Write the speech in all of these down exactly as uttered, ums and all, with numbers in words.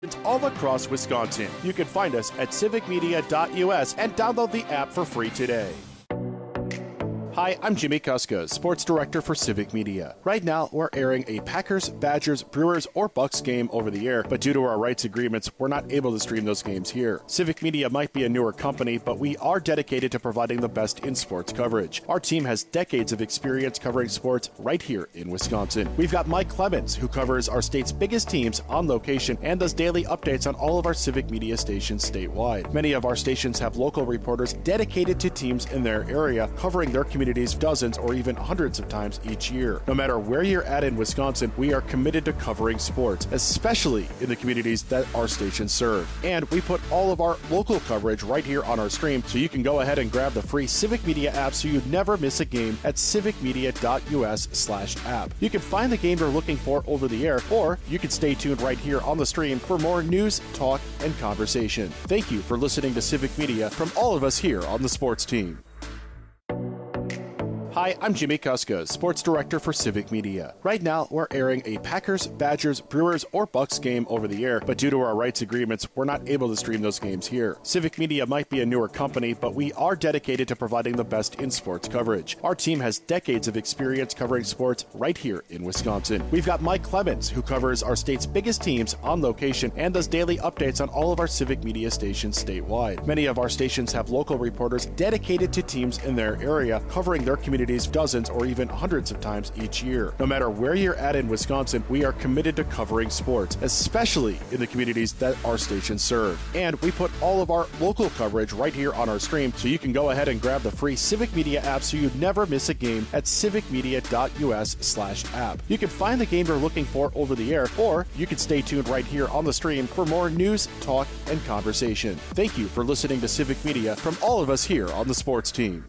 all across Wisconsin. You can find us at civic media dot U S and download the app for free today. Hi, I'm Jimmy Kuska, Sports Director for Civic Media. Right now, we're airing a Packers, Badgers, Brewers, or Bucks game over the air, but due to our rights agreements, we're not able to stream those games here. Civic Media might be a newer company, but we are dedicated to providing the best in sports coverage. Our team has decades of experience covering sports right here in Wisconsin. We've got Mike Clemens, who covers our state's biggest teams on location and does daily updates on all of our Civic Media stations statewide. Many of our stations have local reporters dedicated to teams in their area, covering their communities dozens or even hundreds of times each year. No matter where you're at in Wisconsin, we are committed to covering sports, especially in the communities that our stations serve. And we put all of our local coverage right here on our stream, so you can go ahead and grab the free Civic Media app so you never miss a game at civic media dot U S slash app. You can find the game you're looking for over the air, or you can stay tuned right here on the stream for more news, talk, and conversation. Thank you for listening to Civic Media from all of us here on the sports team. Hi, I'm Jimmy Kuska, Sports Director for Civic Media. Right now, we're airing a Packers, Badgers, Brewers, or Bucks game over the air, but due to our rights agreements, we're not able to stream those games here. Civic Media might be a newer company, but we are dedicated to providing the best in sports coverage. Our team has decades of experience covering sports right here in Wisconsin. We've got Mike Clemens, who covers our state's biggest teams on location and does daily updates on all of our Civic Media stations statewide. Many of our stations have local reporters dedicated to teams in their area, covering their communities dozens or even hundreds of times each year. No matter where you're at in Wisconsin, we are committed to covering sports, especially in the communities that our stations serve. And we put all of our local coverage right here on our stream, so you can go ahead and grab the free Civic Media app so you never miss a game at civic media dot U S slash app. You can find the game you're looking for over the air, or you can stay tuned right here on the stream for more news, talk, and conversation. Thank you for listening to Civic Media from all of us here on the sports team.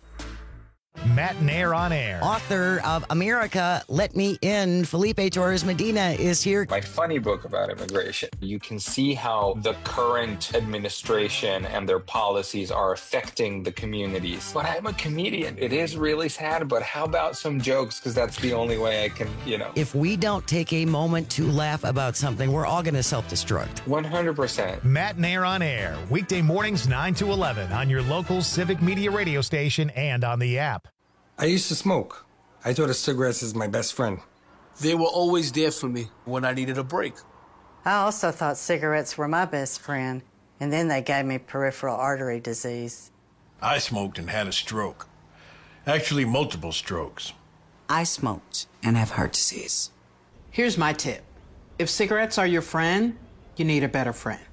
Matt Nair on air. Author of America, Let Me In, Felipe Torres Medina is here. My funny book about immigration. You can see how the current administration and their policies are affecting the communities. But I'm a comedian. It is really sad, but how about some jokes? Because that's the only way I can, you know. If we don't take a moment to laugh about something, we're all going to self-destruct. one hundred percent. Matt Nair on air. Weekday mornings nine to eleven on your local Civic Media radio station and on the app. I used to smoke. I thought of cigarettes as my best friend. They were always there for me when I needed a break. I also thought cigarettes were my best friend, and then they gave me peripheral artery disease. I smoked and had a stroke. Actually, multiple strokes. I smoked and have heart disease. Here's my tip. If cigarettes are your friend, you need a better friend.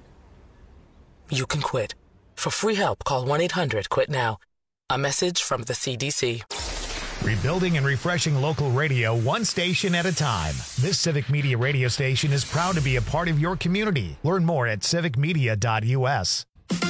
You can quit. For free help, call one eight hundred quit now. A message from the C D C. Rebuilding and refreshing local radio one station at a time. This Civic Media radio station is proud to be a part of your community. Learn more at civic media dot U S.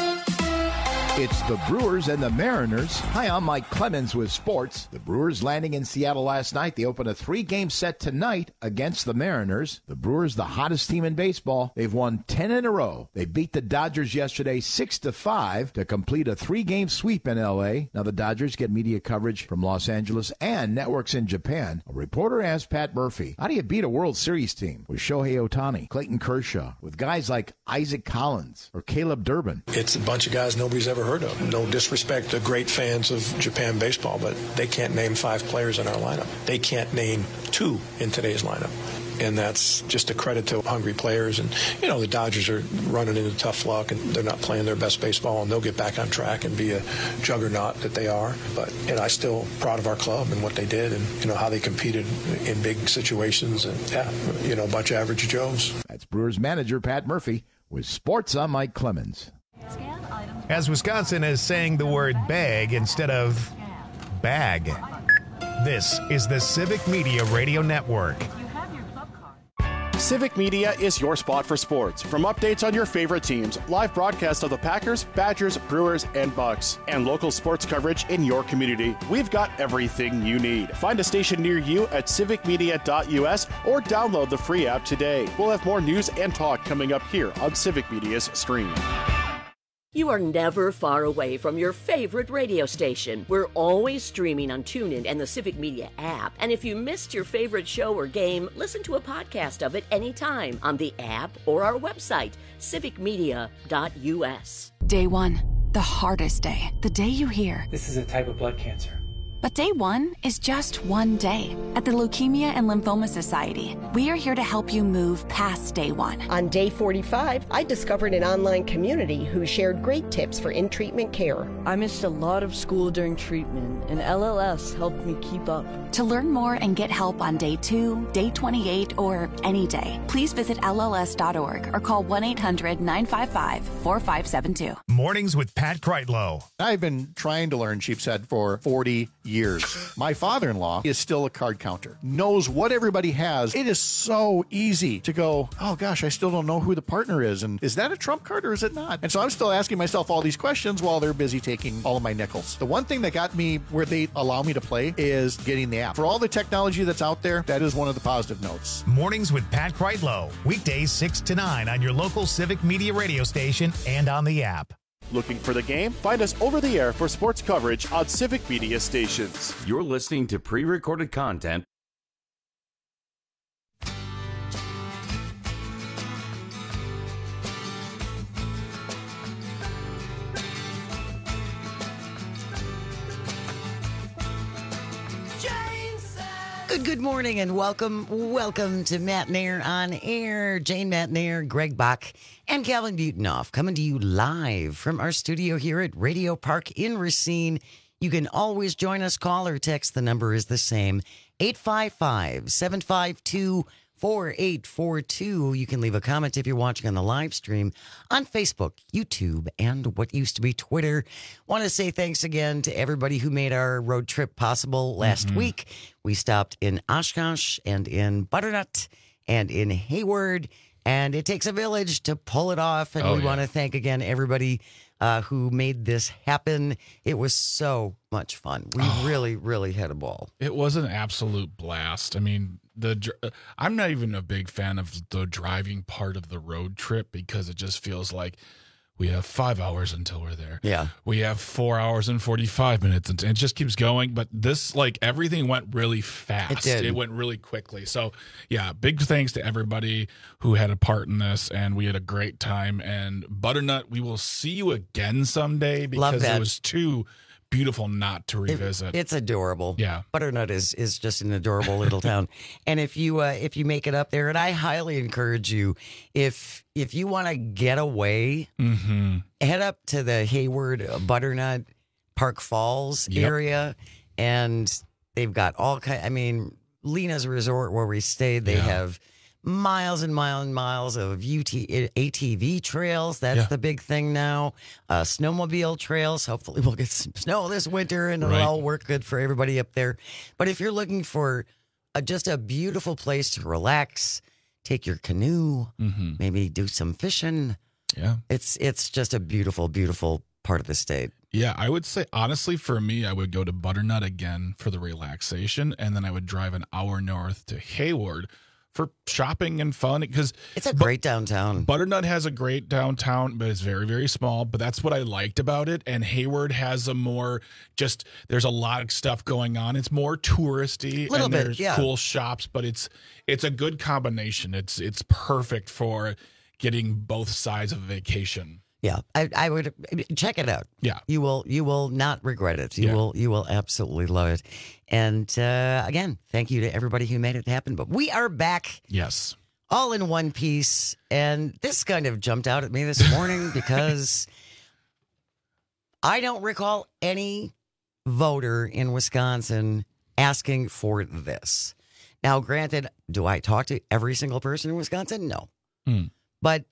It's the Brewers and the Mariners. Hi, I'm Mike Clemens with sports. The Brewers landing in Seattle last night. They open a three-game set tonight against the Mariners. The Brewers, the hottest team in baseball. They've won ten in a row. They beat the Dodgers yesterday six to five to complete a three-game sweep in L A. Now the Dodgers get media coverage from Los Angeles and networks in Japan. A reporter asked Pat Murphy, how do you beat a World Series team with Shohei Ohtani, Clayton Kershaw, with guys like Isaac Collins or Caleb Durbin? It's a bunch of guys nobody's ever heard of. No disrespect to great fans of Japan baseball, but they can't name five players in our lineup. They can't name two in today's lineup. And that's just a credit to hungry players. And, you know, the Dodgers are running into tough luck, and they're not playing their best baseball, and they'll get back on track and be a juggernaut that they are. But, you know, I'm still proud of our club and what they did and, you know, how they competed in big situations. And, yeah, you know, a bunch of average Joes. That's Brewers manager Pat Murphy with sports. I'm Mike Clemens. As Wisconsin is saying the word bag instead of bag. This is the Civic Media Radio Network. Civic Media is your spot for sports. From updates on your favorite teams, live broadcasts of the Packers, Badgers, Brewers, and Bucks, and local sports coverage in your community, we've got everything you need. Find a station near you at civic media dot U S or download the free app today. We'll have more news and talk coming up here on Civic Media's stream. You are never far away from your favorite radio station. We're always streaming on TuneIn and the Civic Media app. And if you missed your favorite show or game, listen to a podcast of it anytime on the app or our website, civic media dot u s. Day one, the hardest day. The day you hear, "This is a type of blood cancer." But day one is just one day. At the Leukemia and Lymphoma Society, we are here to help you move past day one. On day forty-five, I discovered an online community who shared great tips for in-treatment care. I missed a lot of school during treatment, and L L S helped me keep up. To learn more and get help on day two, day twenty-eight, or any day, please visit L L S dot org or call one eight hundred nine five five four five seven two. Mornings with Pat Kreitlow. I've been trying to learn sheepshead for forty years. My father-in-law is still a card counter, knows what everybody has. It is so easy to go, oh gosh, I still don't know who the partner is. And is that a trump card or is it not? And so I'm still asking myself all these questions while they're busy taking all of my nickels. The one thing that got me where they allow me to play is getting the app. For all the technology that's out there, that is one of the positive notes. Mornings with Pat Kreitlow. Weekdays six to nine on your local Civic Media radio station and on the app. Looking for the game? Find us over the air for sports coverage on Civic Media stations. You're listening to pre-recorded content. Good, good morning and welcome, welcome to Matt Nair on Air. Jane Matt Nair, Greg Bach, and Calvin Butenoff coming to you live from our studio here at Radio Park in Racine. You can always join us, call or text. The number is the same, eight five five, seven five two, four eight four two. You can leave a comment if you're watching on the live stream on Facebook, YouTube, and what used to be Twitter. Want to say thanks again to everybody who made our road trip possible last mm-hmm. week. We stopped in Oshkosh and in Butternut and in Hayward, and it takes a village to pull it off. And oh, we yeah. want to thank again everybody uh, who made this happen. It was so much fun. We oh, really, really had a ball. It was an absolute blast. I mean, the I'm not even a big fan of the driving part of the road trip because it just feels like we have five hours until we're there. Yeah. We have four hours and forty-five minutes. And it just keeps going. But this, like, everything went really fast. It did. It went really quickly. So, yeah, big thanks to everybody who had a part in this. And we had a great time. And Butternut, we will see you again someday because it was too beautiful not to revisit. It, it's adorable. Yeah. Butternut is is just an adorable little town. And if you uh, if you make it up there, and I highly encourage you, if if you want to get away, mm-hmm. head up to the Hayward uh, Butternut Park Falls yep. area, and they've got all kind. I mean, Lena's Resort where we stayed, they yeah. have miles and miles and miles of U T, A T V trails. That's yeah. the big thing now. Uh, snowmobile trails. Hopefully we'll get some snow this winter and it'll right. all work good for everybody up there. But if you're looking for a, just a beautiful place to relax, take your canoe, mm-hmm. maybe do some fishing. Yeah. It's, it's just a beautiful, beautiful part of the state. Yeah, I would say, honestly, for me, I would go to Butternut again for the relaxation, and then I would drive an hour north to Hayward for shopping and fun, because it's a great downtown. Butternut has a great downtown, but it's very, very small. But that's what I liked about it. And Hayward has a more just there's a lot of stuff going on. It's more touristy, Little and bit, there's yeah. cool shops, but it's it's a good combination. It's it's perfect for getting both sides of a vacation. Yeah, I, I would check it out. Yeah, you will you will not regret it. You yeah. will you will absolutely love it. And uh, again, thank you to everybody who made it happen. But we are back. Yes, all in one piece. And this kind of jumped out at me this morning because I don't recall any voter in Wisconsin asking for this. Now, granted, do I talk to every single person in Wisconsin? No, hmm. but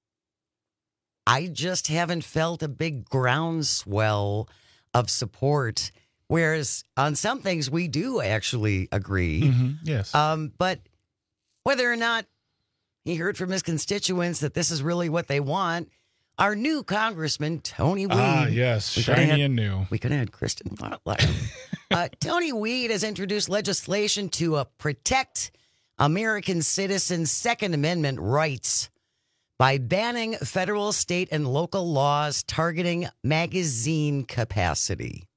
I just haven't felt a big groundswell of support, whereas on some things we do actually agree. Mm-hmm. Yes. Um, but whether or not he heard from his constituents that this is really what they want, our new Congressman, Tony Weed. Ah, yes, shiny had, and new. We could have had Kristen Butler. uh, Tony Weed has introduced legislation to uh, protect American citizens' Second Amendment rights by banning federal, state, and local laws targeting magazine capacity.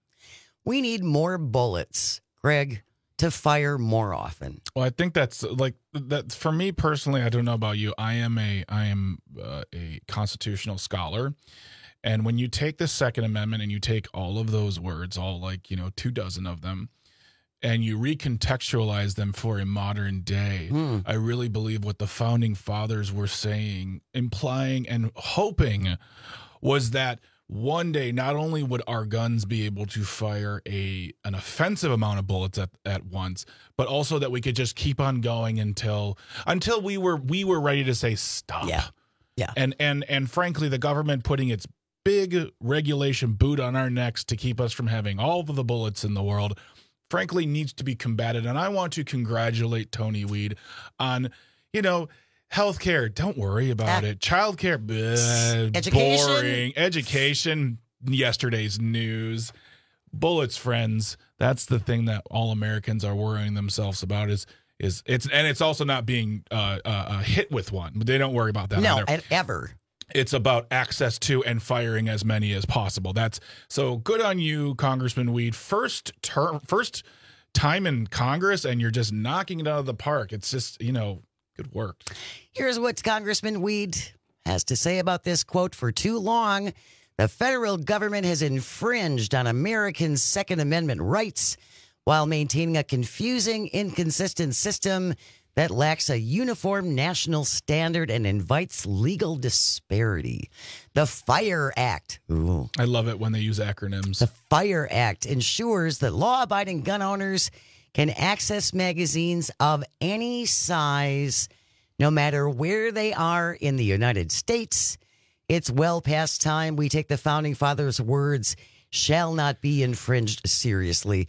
We need more bullets, Greg, to fire more often. Well, I think that's like that for me personally. I don't know about you. I am a I am uh, a constitutional scholar, and when you take the Second Amendment and you take all of those words, all like you know two dozen of them, and you recontextualize them for a modern day, hmm. I really believe what the founding fathers were saying, implying, and hoping was that one day, not only would our guns be able to fire a an offensive amount of bullets at, at once, but also that we could just keep on going until until we were we were ready to say stop. Yeah, yeah. And and and frankly, the government putting its big regulation boot on our necks to keep us from having all of the bullets in the world, frankly, needs to be combated. And I want to congratulate Tony Weed on, you know. Healthcare, don't worry about uh, it. Childcare, bleh, education, boring. Education, yesterday's news. Bullets, friends. That's the thing that all Americans are worrying themselves about. Is is it's and it's also not being uh, uh, hit with one. They don't worry about that. No, either. ever. It's about access to and firing as many as possible. That's so good on you, Congressman Weed. First term, first time in Congress, and you're just knocking it out of the park. It's just you know. Good work. Here's what Congressman Weed has to say about this quote. For too long, the federal government has infringed on American Second Amendment rights while maintaining a confusing, inconsistent system that lacks a uniform national standard and invites legal disparity. The FIRE Act. Ooh. I love it when they use acronyms. The FIRE Act ensures that law-abiding gun owners can access magazines of any size, no matter where they are in the United States. It's well past time we take the Founding Fathers' words, shall not be infringed, seriously.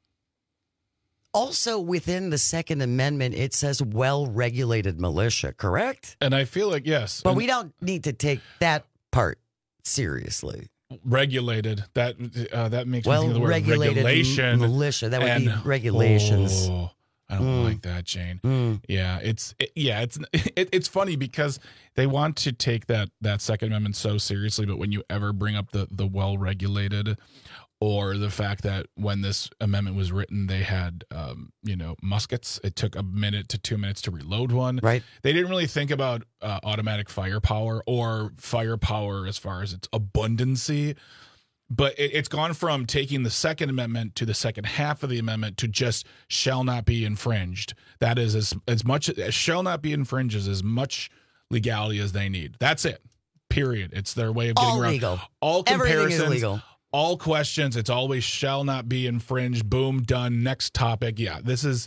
Also, within the Second Amendment, it says well-regulated militia, correct? And I feel like, yes. But and we don't need to take that part seriously. Regulated. That uh, that makes well, me think of the word regulated regulation. Militia. That would and, be regulations. Oh, I don't mm. like that, Jane. Mm. Yeah, it's it, yeah, it's it, it's funny because they want to take that that Second Amendment so seriously, but when you ever bring up the the well regulated, or the fact that when this amendment was written, they had, um, you know, muskets. It took a minute to two minutes to reload one. Right. They didn't really think about uh, automatic firepower or firepower as far as its abundancy. But it, it's gone from taking the Second Amendment to the second half of the amendment to just shall not be infringed. That is as, as much as shall not be infringed is as much legality as they need. That's it. Period. It's their way of getting all around. Legal. All comparisons. Everything is legal. All questions, it's always shall not be infringed. Boom, done. Next topic. Yeah, this is.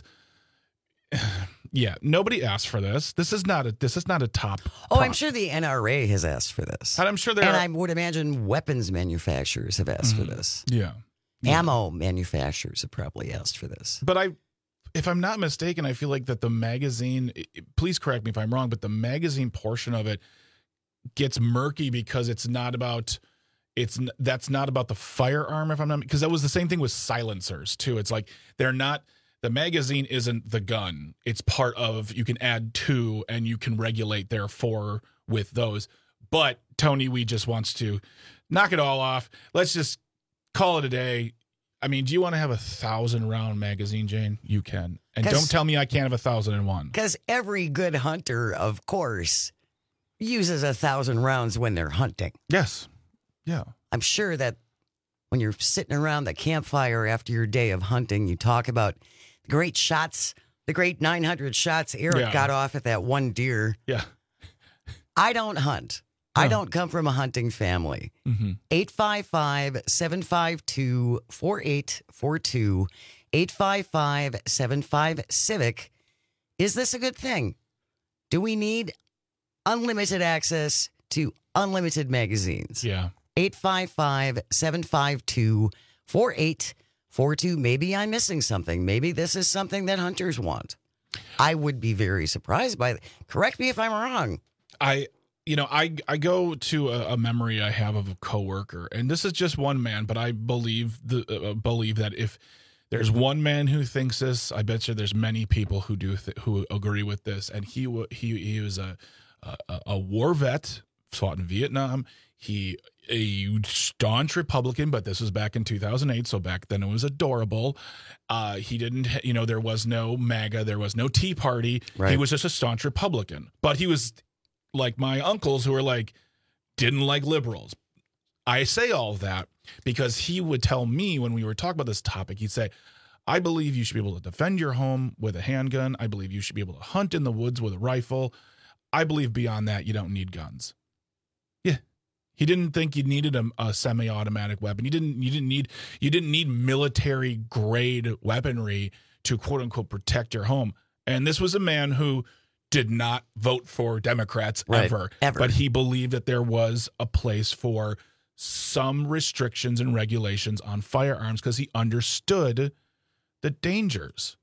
Yeah, nobody asked for this. This is not a. This is not a top. Oh, I'm sure the N R A has asked for this, and I'm sure there. And are... I would imagine weapons manufacturers have asked mm-hmm. for this. Yeah. yeah, ammo manufacturers have probably asked for this. But I, if I'm not mistaken, I feel like that the magazine. Please correct me if I'm wrong, but the magazine portion of it gets murky because it's not about. It's that's not about the firearm, if I'm not, because that was the same thing with silencers too. It's like they're not. The magazine isn't the gun. It's part of. You can add to, and you can regulate therefore with those. But Tony, we just wants to knock it all off. Let's just call it a day. I mean, do you want to have a thousand round magazine, Jane? You can, and don't tell me I can't have a thousand and one. Because every good hunter, of course, uses a thousand rounds when they're hunting. Yes. Yeah. I'm sure that when you're sitting around the campfire after your day of hunting, you talk about the great shots, the great nine hundred shots Eric yeah. got off at that one deer. Yeah. I don't hunt. No. I don't come from a hunting family. Mm-hmm. eight five five, seven five two, four eight four two, eight five five, seven five, Civic. Is this a good thing? Do we need unlimited access to unlimited magazines? Yeah. eight five five, seven five two, four eight four two. Maybe I'm missing something. Maybe this is something that hunters want. I would be very surprised by it. Correct me if I'm wrong. I, you know, I I go to a, a memory I have of a coworker, and this is just one man, but I believe the uh, believe that if there's one man who thinks this, I bet you there's many people who do th- who agree with this. And he he he was a a, a war vet, fought in Vietnam. He a staunch Republican, but this was back in two thousand eight, so back then it was adorable. Uh, he didn't, you know, there was no MAGA, there was no Tea Party. Right. He was just a staunch Republican. But he was like my uncles who were like, didn't like liberals. I say all of that because he would tell me when we were talking about this topic, he'd say, I believe you should be able to defend your home with a handgun. I believe you should be able to hunt in the woods with a rifle. I believe beyond that, you don't need guns. Yeah. He didn't think you needed a, a semi-automatic weapon. You didn't. You didn't need. You didn't need military-grade weaponry to "quote unquote" protect your home. And this was a man who did not vote for Democrats right. ever, ever, but he believed that there was a place for some restrictions and regulations on firearms because he understood the dangers.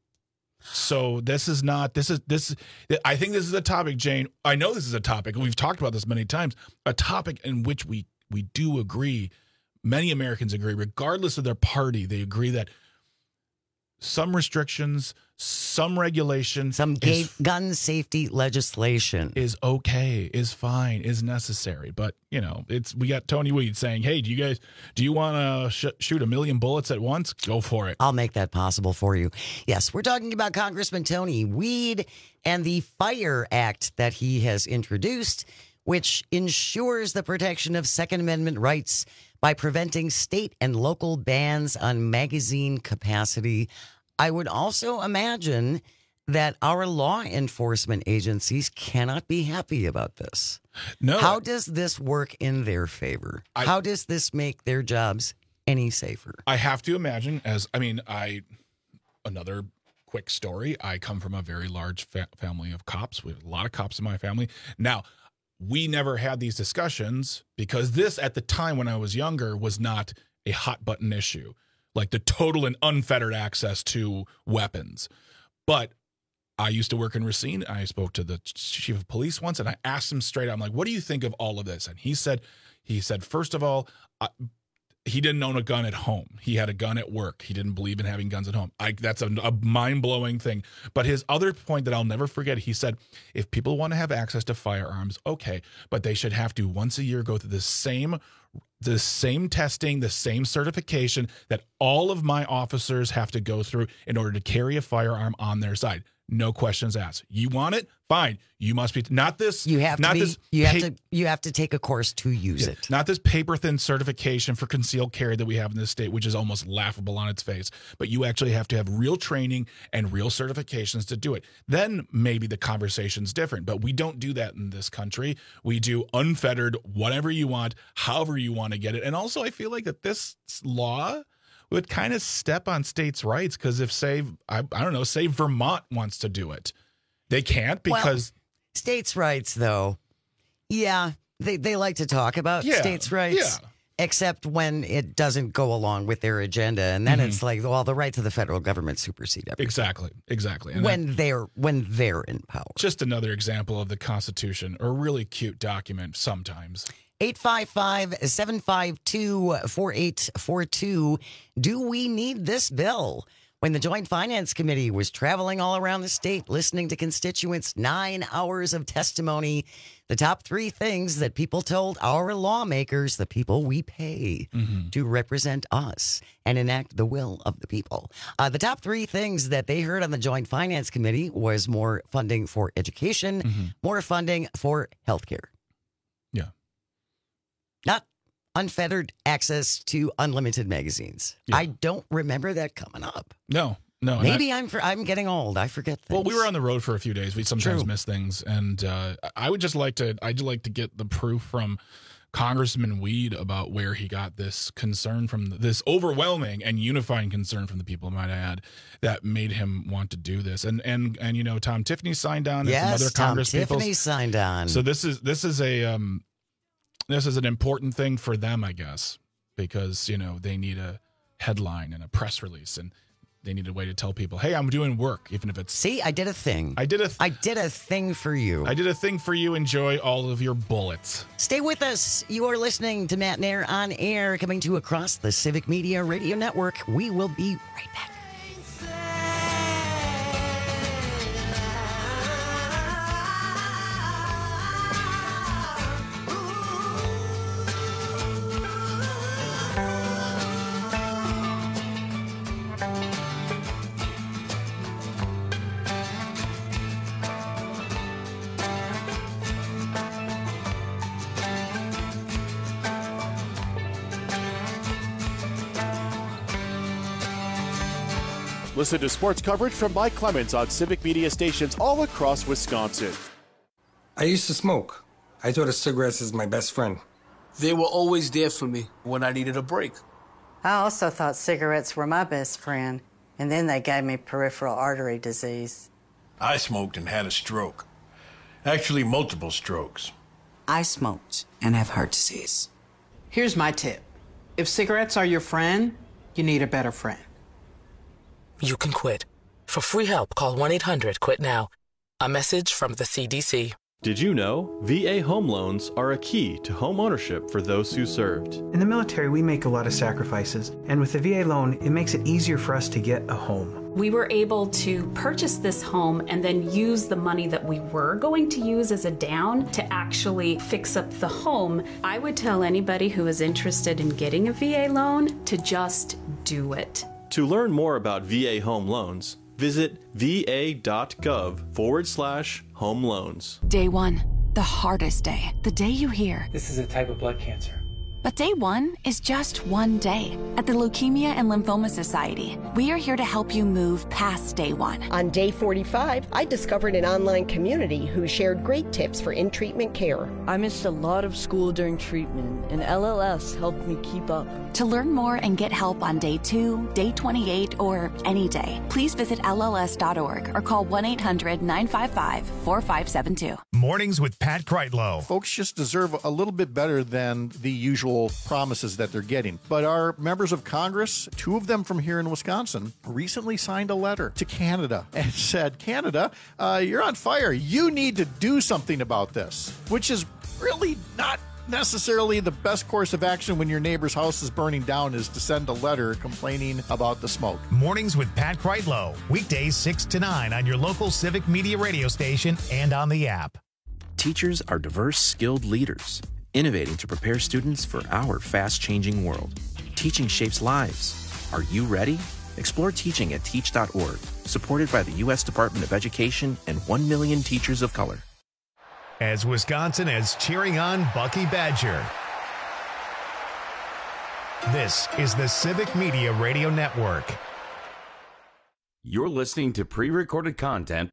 So this is not, this is, this, I think this is a topic, Jane. I know this is a topic. We've talked about this many times, a topic in which we, we do agree. Many Americans agree, regardless of their party, they agree that some restrictions, some regulation, some gay gun safety legislation is okay, is fine, is necessary. But, you know, it's, we got Tony Weed saying, hey, do you guys, do you want to sh- shoot a million bullets at once? Go for it. I'll make that possible for you. Yes, we're talking about Congressman Tony Weed and the FIRE Act that he has introduced, which ensures the protection of Second Amendment rights by preventing state and local bans on magazine capacity. I would also imagine that our law enforcement agencies cannot be happy about this. No. How does this work in their favor? I, How does this make their jobs any safer? I have to imagine as, I mean, I, another quick story. I come from a very large fa- family of cops. We have a lot of cops in my family. Now, we never had these discussions because this, at the time when I was younger, was not a hot button issue, like the total and unfettered access to weapons. But I used to work in Racine. I spoke to the chief of police once, and I asked him straight out, I'm like, what do you think of all of this? And he said, he said, first of all, I, he didn't own a gun at home. He had a gun at work. He didn't believe in having guns at home. I, that's a, a mind-blowing thing. But his other point that I'll never forget, he said, if people want to have access to firearms, okay, but they should have to once a year go through the same the same testing, the same certification that all of my officers have to go through in order to carry a firearm on their side. No questions asked. You want it? Fine. You must be not this. You have not to be, this. You pa- have to. You have to take a course to use yeah, it. Not this paper thin certification for concealed carry that we have in this state, which is almost laughable on its face. But you actually have to have real training and real certifications to do it. Then maybe the conversation's different. But we don't do that in this country. We do unfettered, whatever you want, however you want to get it. And also, I feel like that this law would kind of step on states' rights because if, say, I, I don't know, say Vermont wants to do it, they can't because well, states' rights, though. Yeah, they they like to talk about yeah, states' rights, yeah. except when it doesn't go along with their agenda, and then Mm-hmm. it's like, well, the rights of the federal government supersede everything. Exactly, exactly. And when that, they're when they're in power. Just another example of the Constitution, a really cute document sometimes. eight five five, seven five two, four eight four two. Do we need this bill? When the Joint Finance Committee was traveling all around the state, listening to constituents, nine hours of testimony, the top three things that people told our lawmakers, the people we pay mm-hmm. to represent us and enact the will of the people. Uh, the top three things that they heard on the Joint Finance Committee was more funding for education, mm-hmm. more funding for healthcare. Yeah. Not unfettered access to unlimited magazines. Yeah. I don't remember that coming up. No, no. Maybe I, I'm for, I'm getting old. I forget things. Well, we were on the road for a few days. We sometimes True. miss things, and uh, I would just like to. I'd like to get the proof from Congressman Weed about where he got this concern from, this overwhelming and unifying concern from the people, might I add, that made him want to do this. And and and you know, Tom Tiffany signed on. Yes, and some other Tom Congress Tiffany people. signed on. So this is this is a um, this is an important thing for them, I guess, because you know they need a headline and a press release, and they need a way to tell people, hey, I'm doing work, even if it's... See, I did a thing. I did a... Th- I did a thing for you. I did a thing for you. Enjoy all of your bullets. Stay with us. You are listening to Matt Nair on Air, coming to you across the Civic Media Radio Network. We will be right back. Listen to sports coverage from Mike Clemens on Civic Media stations all across Wisconsin. I used to smoke. I thought of cigarettes as my best friend. They were always there for me when I needed a break. I also thought cigarettes were my best friend, and then they gave me peripheral artery disease. I smoked and had a stroke. Actually, multiple strokes. I smoked and have heart disease. Here's my tip. If cigarettes are your friend, you need a better friend. You can quit. For free help, call one eight hundred quit now. A message from the C D C. Did you know V A home loans are a key to home ownership for those who served? In the military, we make a lot of sacrifices, and with the V A loan, it makes it easier for us to get a home. We were able to purchase this home and then use the money that we were going to use as a down to actually fix up the home. I would tell anybody who is interested in getting a V A loan to just do it. To learn more about V A home loans, visit va.gov forward slash home loans. Day one, the hardest day, the day you hear. This is a type of blood cancer. But day one is just one day. At the Leukemia and Lymphoma Society, we are here to help you move past day one. On day forty-five, I discovered an online community who shared great tips for in-treatment care. I missed a lot of school during treatment, and L L S helped me keep up. To learn more and get help on day two, day twenty-eight, or any day, please visit L L S dot org or call one eight hundred nine five five four five seven two. Mornings with Pat Kreitlow. Folks just deserve a little bit better than the usual promises that they're getting. But our members of Congress, two of them from here in Wisconsin, recently signed a letter to Canada and said, Canada, uh, you're on fire. You need to do something about this, which is really not necessarily the best course of action when your neighbor's house is burning down, is to send a letter complaining about the smoke. Mornings with Pat Kreitlow. Weekdays six to nine on your local Civic Media radio station and on the app. Teachers are diverse, skilled leaders, innovating to prepare students for our fast-changing world. Teaching shapes lives. Are you ready? Explore teaching at teach dot org, supported by the U S Department of Education and one million teachers of color. As Wisconsin is cheering on Bucky Badger. This is the Civic Media Radio Network. You're listening to pre-recorded content.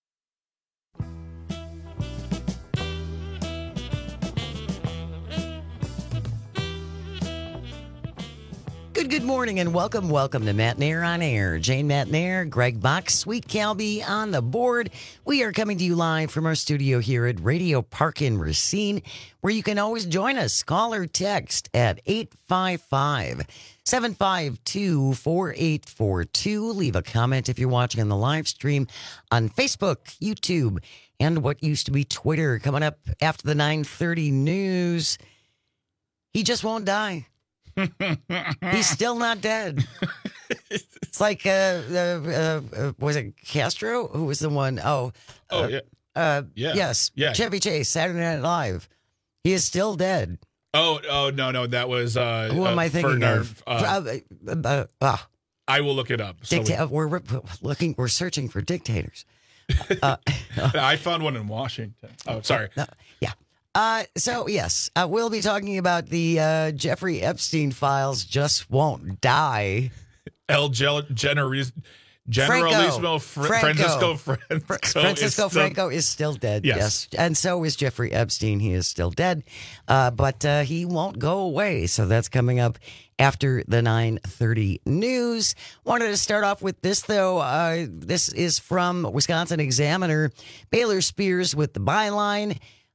Good, good morning and welcome, welcome to Matt Nair on Air. Jane Matt Nair, Greg Bach, Sweet Calby on the board. We are coming to you live from our studio here at Radio Park in Racine, where you can always join us. Call or text at eight five five, seven five two, four eight four two. Leave a comment if you're watching on the live stream on Facebook, YouTube, and what used to be Twitter. Coming up after the nine thirty news, he just won't die. He's still not dead. It's like, uh, uh, uh, was it Castro? Who was the one? Oh, oh uh, yeah. Uh, yeah. Yes. Yeah. Chevy Chase, Saturday Night Live. He is still dead. Oh, oh no, no, that was. Uh, Who am uh, I thinking Fernard, of? Uh, Uh, uh, uh, I will look it up. So dicta- we- we're looking. We're searching for dictators. Uh, I found one in Washington. Oh, sorry. No, yeah. Uh, so, yes, uh, we'll be talking about the uh, Jeffrey Epstein files just won't die. El Gel- Generis- Generalissimo Fr- Francisco Franco, Francisco is Franco still- is still dead, yes. yes. And so is Jeffrey Epstein. He is still dead, uh, but uh, he won't go away. So that's coming up after the nine thirty news. Wanted to start off with this, though. Uh, this is from Wisconsin Examiner. Baylor Spears with the byline.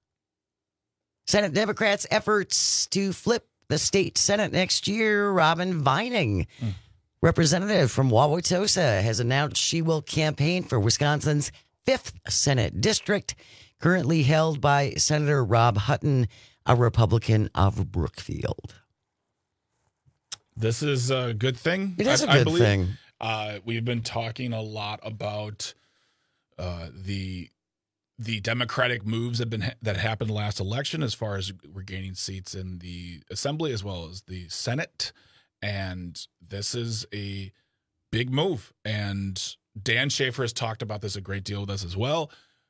Senate Democrats' efforts to flip the state Senate next year. Robin Vining, mm. representative from Wauwatosa, has announced she will campaign for Wisconsin's fifth Senate district, currently held by Senator Rob Hutton, a Republican of Brookfield. This is a good thing. It is I, a good I believe. thing. Uh, we've been talking a lot about uh, the the Democratic moves that been that happened last election, as far as regaining seats in the Assembly as well as the Senate, and this is a big move. And Dan Schaefer has talked about this a great deal with us as well.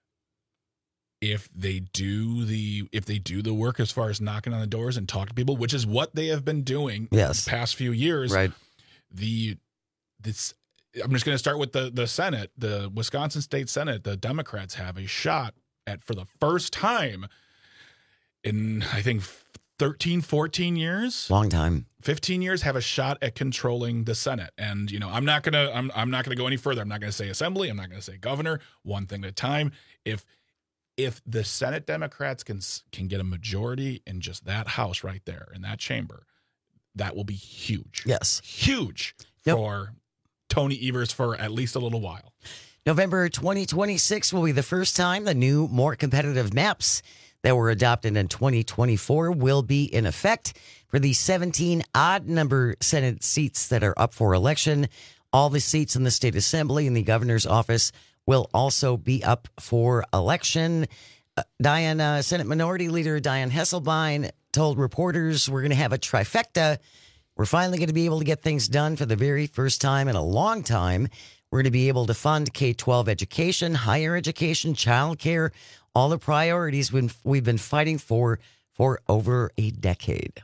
If they do the if they do the work as far as knocking on the doors and talk to people, which is what they have been doing yes. the past few years, right? The this I'm just going to start with the, the Senate. The Wisconsin State Senate, the Democrats have a shot at, for the first time in, I think, thirteen, fourteen years. Long time. fifteen years have a shot at controlling the Senate. And, you know, I'm not going to I'm I'm not going to go any further. I'm not going to say assembly. I'm not going to say governor. One thing at a time. If if the Senate Democrats can can get a majority in just that house right there in that chamber, that will be huge. Yes. Huge yep. for Tony Evers for at least a little while. November twenty twenty-six will be the first time the new, more competitive maps that were adopted in twenty twenty-four will be in effect for the seventeen odd number Senate seats that are up for election. All the seats in the state assembly and the governor's office will also be up for election. Uh, Diane, uh, Senate Minority Leader Diane Hesselbein told reporters, we're going to have a trifecta. We're finally going to be able to get things done for the very first time in a long time. We're going to be able to fund K twelve education, higher education, childcare, all the priorities we've been fighting for for over a decade.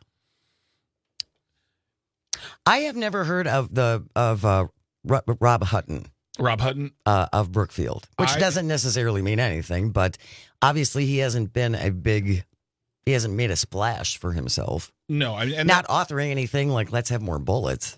I have never heard of the of uh, Rob Hutton. Rob Hutton uh, of Brookfield, which I, doesn't necessarily mean anything, but obviously he hasn't been a big, he hasn't made a splash for himself. No, I mean, and not that, authoring anything like let's have more bullets.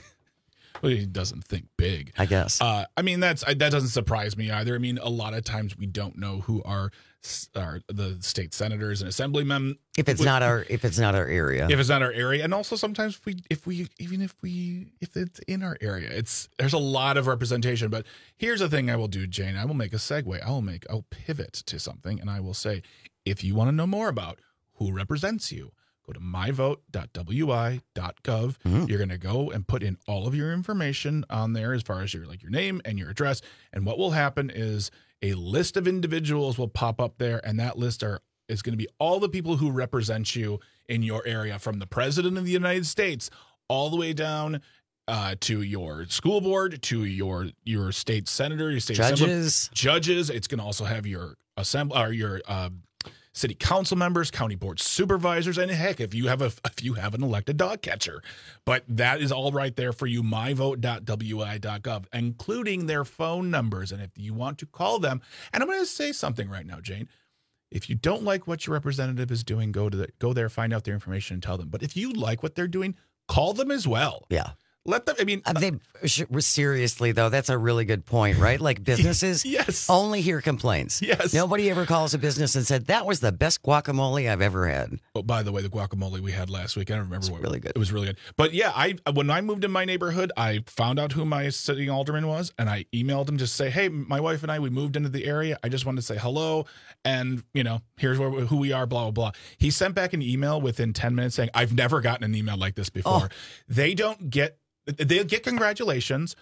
Well, he doesn't think big, I guess. Uh, I mean, that's that doesn't surprise me either. I mean, a lot of times we don't know who are, are the state senators and assemblymen. If it's we, not our, if it's not our area, if it's not our area, and also sometimes if we, if we, even if we, if it's in our area, it's there's a lot of representation. But here's the thing: I will do, Jane. I will make a segue. I will make, I'll pivot to something, and I will say, if you want to know more about who represents you, go to my vote dot w i dot gov. Mm-hmm. You're going to go and put in all of your information on there as far as your like your name and your address. And what will happen is a list of individuals will pop up there, and that list are is going to be all the people who represent you in your area, from the president of the United States all the way down uh, to your school board, to your your state senator, your state judges, assembly, judges. It's going to also have your assembly or your uh, city council members, county board supervisors, and heck, if you have a if you have an elected dog catcher. But that is all right there for you, my vote dot w i dot gov, including their phone numbers. And if you want to call them, and I'm going to say something right now, Jane, if you don't like what your representative is doing, go to the, go there, find out their information, and tell them. But if you like what they're doing, call them as well. Yeah. Let them, I mean, uh, they seriously though, that's a really good point, right? Like businesses yes. only hear complaints. Yes. Nobody ever calls a business and said, that was the best guacamole I've ever had. Oh, by the way, the guacamole we had last week, I don't remember it's what really good. It was really good. But yeah, I when I moved in my neighborhood, I found out who my city alderman was, and I emailed him just say, hey, my wife and I, we moved into the area. I just wanted to say hello, and you know, here's where who we are, blah, blah, blah. He sent back an email within ten minutes saying, I've never gotten an email like this before. Oh. They don't get They'll get congratulations,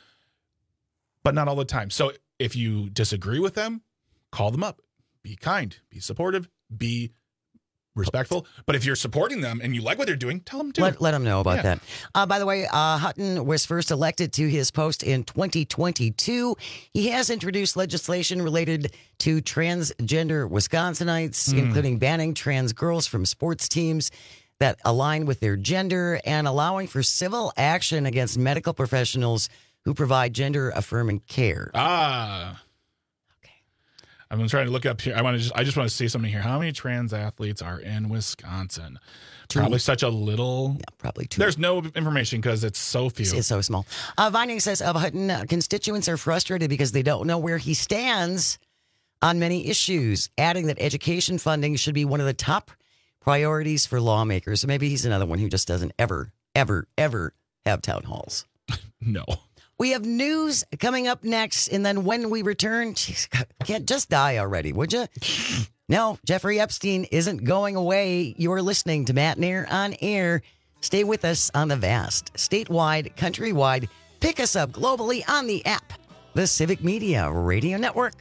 but not all the time. So if you disagree with them, call them up. Be kind, be supportive, be respectful. But if you're supporting them and you like what they're doing, tell them to. Let, let them know about yeah. that. Uh, by the way, uh, Hutton was first elected to his post in twenty twenty-two. He has introduced legislation related to transgender Wisconsinites, mm. including banning trans girls from sports teams that align with their gender, and allowing for civil action against medical professionals who provide gender-affirming care. Ah. Okay. I'm trying to look up here. I want to just I just want to see something here. How many trans athletes are in Wisconsin? Two. Probably such a little. Yeah, probably two. There's no information because it's so few. It's so small. Uh, Vining says of Hutton, uh, constituents are frustrated because they don't know where he stands on many issues, adding that education funding should be one of the top priorities for lawmakers. So maybe he's another one who just doesn't ever, ever, ever have town halls. No. We have news coming up next, and then when we return, geez, can't just die already, would you? No, Jeffrey Epstein isn't going away. You're listening to Matt Nair on Air. Stay with us on the vast, statewide, countrywide, pick us up globally on the app, the Civic Media Radio Network.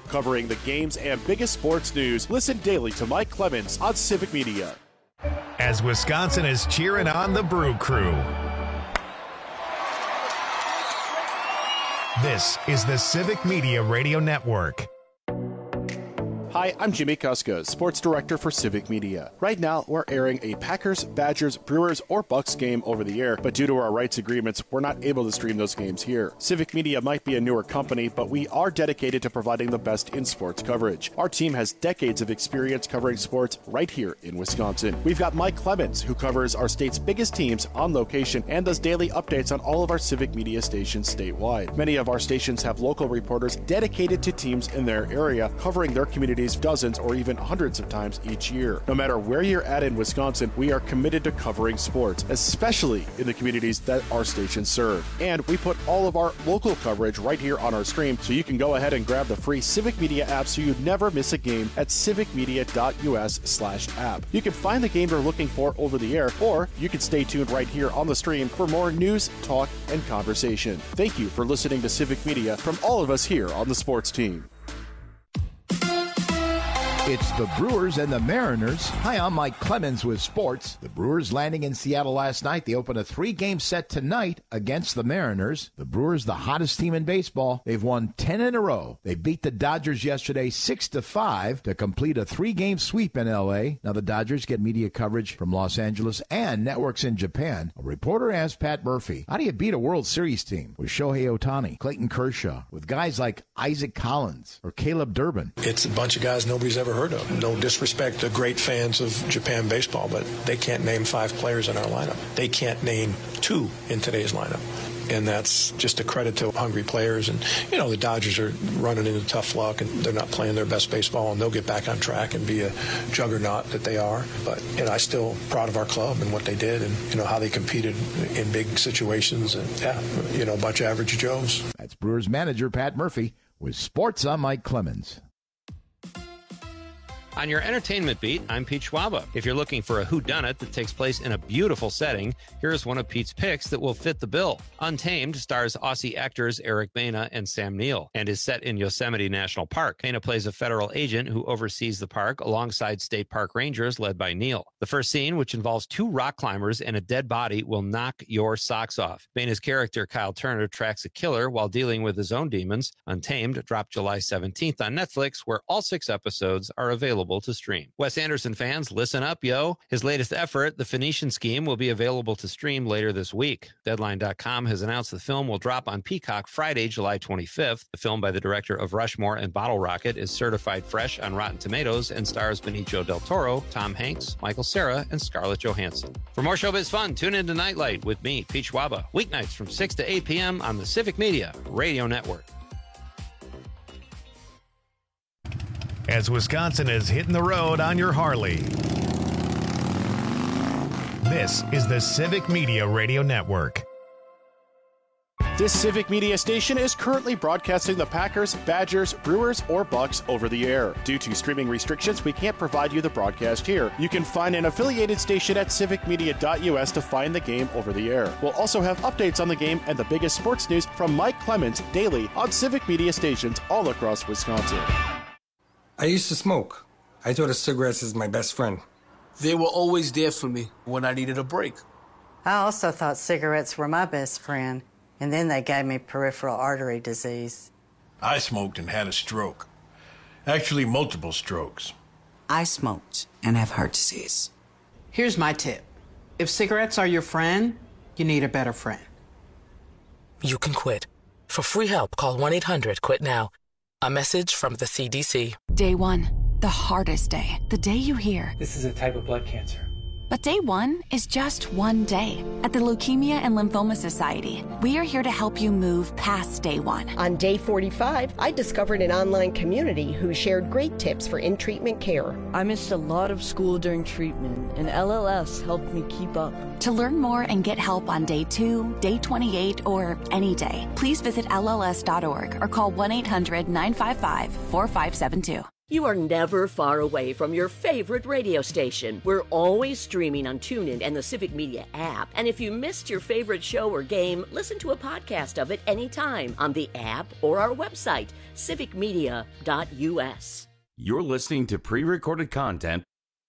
covering the games and biggest sports news. Listen daily to Mike Clemens on Civic Media. As Wisconsin is cheering on the Brew Crew. This is the Civic Media Radio Network. Hi, I'm Jimmy Kuska, Sports Director for Civic Media. Right now, we're airing a Packers, Badgers, Brewers, or Bucks game over the air, but due to our rights agreements, we're not able to stream those games here. Civic Media might be a newer company, but we are dedicated to providing the best in sports coverage. Our team has decades of experience covering sports right here in Wisconsin. We've got Mike Clemens, who covers our state's biggest teams on location and does daily updates on all of our Civic Media stations statewide. Many of our stations have local reporters dedicated to teams in their area, covering their communities dozens or even hundreds of times each year. No matter where you're at in Wisconsin, we are committed to covering sports, especially in the communities that our stations serve. And we put all of our local coverage right here on our stream, so you can go ahead and grab the free Civic Media app so you never miss a game at civicmedia.us slash app. You can find the game you're looking for over the air, or you can stay tuned right here on the stream for more news, talk, and conversation. Thank you for listening to Civic Media from all of us here on the sports team. It's the Brewers and the Mariners. Hi, I'm Mike Clemens with sports. The Brewers landing in Seattle last night. They open a three-game set tonight against the Mariners. The Brewers, the hottest team in baseball. They've won ten in a row. They beat the Dodgers yesterday six to five to complete a three-game sweep in L A. Now the Dodgers get media coverage from Los Angeles and networks in Japan. A reporter asked Pat Murphy, how do you beat a World Series team with Shohei Ohtani, Clayton Kershaw, with guys like Isaac Collins or Caleb Durbin? It's a bunch of guys nobody's ever heard of. No disrespect to great fans of Japan baseball, but they can't name five players in our lineup. They can't name two in today's lineup. And that's just a credit to hungry players. And, you know, the Dodgers are running into tough luck, and they're not playing their best baseball, and they'll get back on track and be a juggernaut that they are. But, you know, I'm still proud of our club and what they did and, you know, how they competed in big situations. And, yeah, you know, a bunch of average Joes. That's Brewers manager Pat Murphy with sports. I'm Mike Clemens. On your entertainment beat, I'm Pete Schwaba. If you're looking for a whodunit that takes place in a beautiful setting, here's one of Pete's picks that will fit the bill. Untamed stars Aussie actors Eric Bana and Sam Neill and is set in Yosemite National Park. Bana plays a federal agent who oversees the park alongside state park rangers led by Neill. The first scene, which involves two rock climbers and a dead body, will knock your socks off. Bana's character, Kyle Turner, tracks a killer while dealing with his own demons. Untamed dropped July seventeenth on Netflix, where all six episodes are available to stream. Wes Anderson fans, listen up, yo. His latest effort, The Phoenician Scheme, will be available to stream later this week. Deadline dot com has announced the film will drop on Peacock Friday, July twenty-fifth. The film by the director of Rushmore and Bottle Rocket is certified fresh on Rotten Tomatoes and stars Benicio del Toro, Tom Hanks, Michael Cera, and Scarlett Johansson. For more showbiz fun, tune into Nightlight with me, Pete Schwaba, weeknights from six to eight p.m. on the Civic Media Radio Network. As Wisconsin is hitting the road on your Harley. This is the Civic Media Radio Network. This Civic Media station is currently broadcasting the Packers, Badgers, Brewers, or Bucks over the air. Due to streaming restrictions, we can't provide you the broadcast here. You can find an affiliated station at civic media dot u s to find the game over the air. We'll also have updates on the game and the biggest sports news from Mike Clemens daily on Civic Media stations all across Wisconsin. I used to smoke. I thought of cigarettes as my best friend. They were always there for me when I needed a break. I also thought cigarettes were my best friend, and then they gave me peripheral artery disease. I smoked and had a stroke. Actually, multiple strokes. I smoked and have heart disease. Here's my tip. If cigarettes are your friend, you need a better friend. You can quit. For free help, call one eight hundred quit now. A message from the C D C. Day one, the hardest day. The day you hear, this is a type of blood cancer. But day one is just one day. At the Leukemia and Lymphoma Society, we are here to help you move past day one. On day forty-five, I discovered an online community who shared great tips for in-treatment care. I missed a lot of school during treatment, and L L S helped me keep up. To learn more and get help on day two, day twenty-eight, or any day, please visit L L S dot org or call one eight hundred nine five five four five seven two. You are never far away from your favorite radio station. We're always streaming on TuneIn and the Civic Media app. And if you missed your favorite show or game, listen to a podcast of it anytime on the app or our website, civic media dot u s. You're listening to pre-recorded content.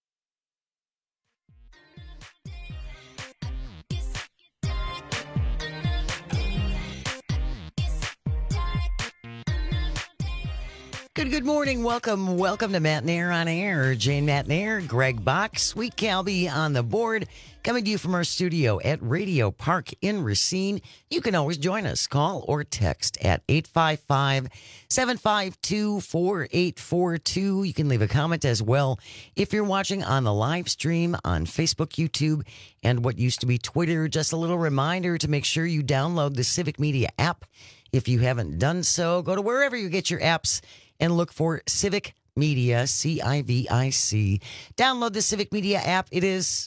Good, good morning. Welcome, welcome to Matt Nair on Air. Jane Matt Nair, Greg Bach, Sweet Calby on the board. Coming to you from our studio at Radio Park in Racine. You can always join us. Call or text at eight five five, seven five two, four eight four two. You can leave a comment as well if you're watching on the live stream on Facebook, YouTube, and what used to be Twitter. Just a little reminder to make sure you download the Civic Media app. If you haven't done so, go to wherever you get your apps and look for Civic Media, C I V I C. Download the Civic Media app. It is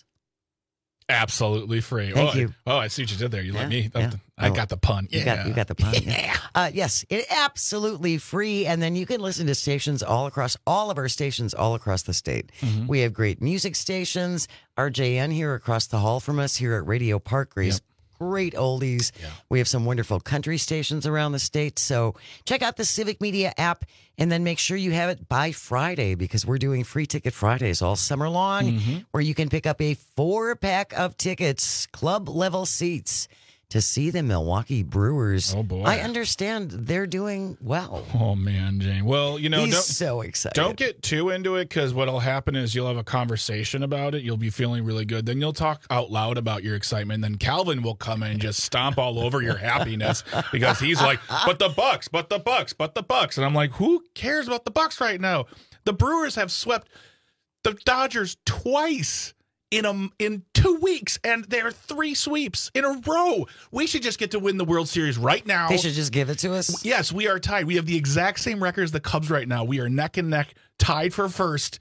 absolutely free. Thank oh, you. I, oh, I see what you did there. You yeah, let me. Yeah. I oh, got the pun. Yeah. You got, you got the pun. Yeah. Uh, yes, it absolutely free. And then you can listen to stations all across, all of our stations all across the state. Mm-hmm. We have great music stations. R J N here across the hall from us here at Radio Park. Grace. Yep. Great oldies. Yeah. We have some wonderful country stations around the state. So check out the Civic Media app and then make sure you have it by Friday because we're doing free ticket Fridays all summer long mm-hmm. where you can pick up a four pack of tickets, club level seats to see the Milwaukee Brewers. Oh, boy. I understand they're doing well. Oh, man, Jane. Well, you know, He's don't, so excited. Don't get too into it because what'll happen is you'll have a conversation about it. You'll be feeling really good. Then you'll talk out loud about your excitement. Then Calvin will come in and just stomp all over your happiness because he's like, but the Bucks, but the Bucks, but the Bucks. And I'm like, who cares about the Bucks right now? The Brewers have swept the Dodgers twice. In a, in two weeks, and they're three sweeps in a row. We should just get to win the World Series right now. They should just give it to us? Yes, we are tied. We have the exact same record as the Cubs right now. We are neck and neck, tied for first.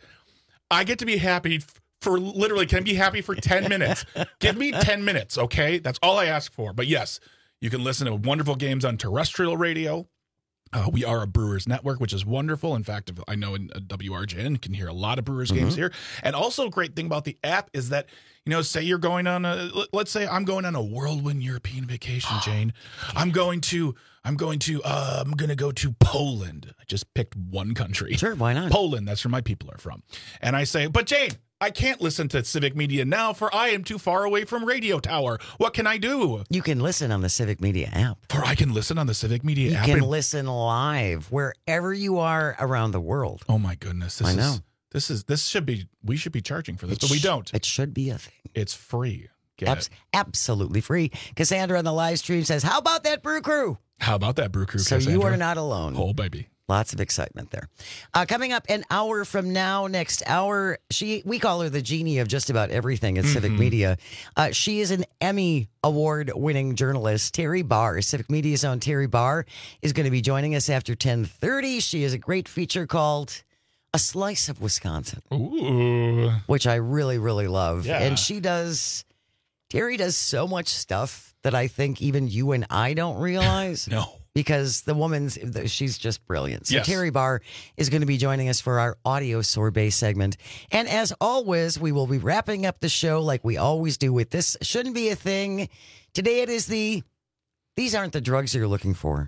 I get to be happy for literally, can I be happy for ten minutes? Give me ten minutes, okay? That's all I ask for. But yes, you can listen to wonderful games on terrestrial radio. Uh, we are a Brewers network, which is wonderful. In fact, I know in W R J N can hear a lot of Brewers mm-hmm. games here. And also a great thing about the app is that, you know, say you're going on a, let's say I'm going on a whirlwind European vacation, Jane. I'm going to, I'm going to, uh, I'm going to go to Poland. I just picked one country. Sure, why not? Poland, that's where my people are from. And I say, but Jane, I can't listen to Civic Media now, for I am too far away from Radio Tower. What can I do? You can listen on the Civic Media app. Or I can listen on the Civic Media you app. You can and... listen live wherever you are around the world. Oh my goodness! This I is, know. This is this should be. We should be charging for this, it but we sh- don't. It should be a thing. It's free. Get Abs- it. Absolutely free. Cassandra on the live stream says, "How about that Brew Crew?" How about that Brew Crew? So Cassandra? you are not alone. Oh baby. Lots of excitement there. Uh, coming up an hour from now, next hour, she we call her the genie of just about everything at mm-hmm. Civic Media. Uh, she is an Emmy Award-winning journalist. Terry Barr, Civic Media's own Terry Barr, is going to be joining us after ten thirty. She has a great feature called A Slice of Wisconsin, Ooh. which I really, really love. Yeah. And she does, Terry does so much stuff that I think even you and I don't realize. No. Because the woman's, she's just brilliant. So yes. Terry Barr is going to be joining us for our audio sorbet segment. And as always, we will be wrapping up the show like we always do with This Shouldn't Be a Thing. Today it is the, these aren't the drugs you're looking for.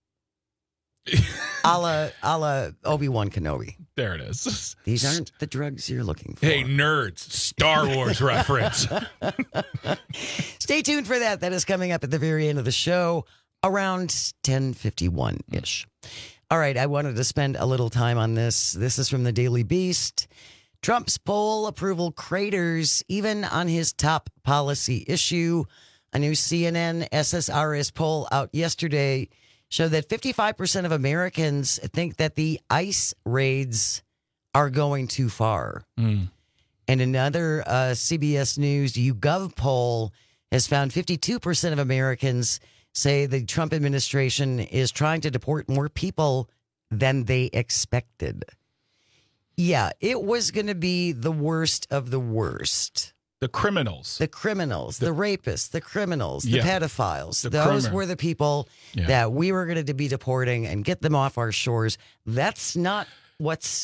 a la, a la Obi-Wan Kenobi. There it is. These aren't the drugs you're looking for. Hey, nerds, Star Wars reference. Stay tuned for that. That is coming up at the very end of the show. Around ten fifty-one-ish. All right, I wanted to spend a little time on this. This is from the Daily Beast. Trump's poll approval craters even on his top policy issue. A new C N N S S R S poll out yesterday showed that fifty-five percent of Americans think that the ICE raids are going too far. Mm. And another uh, C B S News YouGov poll has found fifty-two percent of Americans say the Trump administration is trying to deport more people than they expected. Yeah, it was going to be the worst of the worst. The criminals. The criminals, the, the rapists, the criminals, the yeah, pedophiles. The Those criminal. were the people yeah. that we were going to be deporting and get them off our shores. That's not what's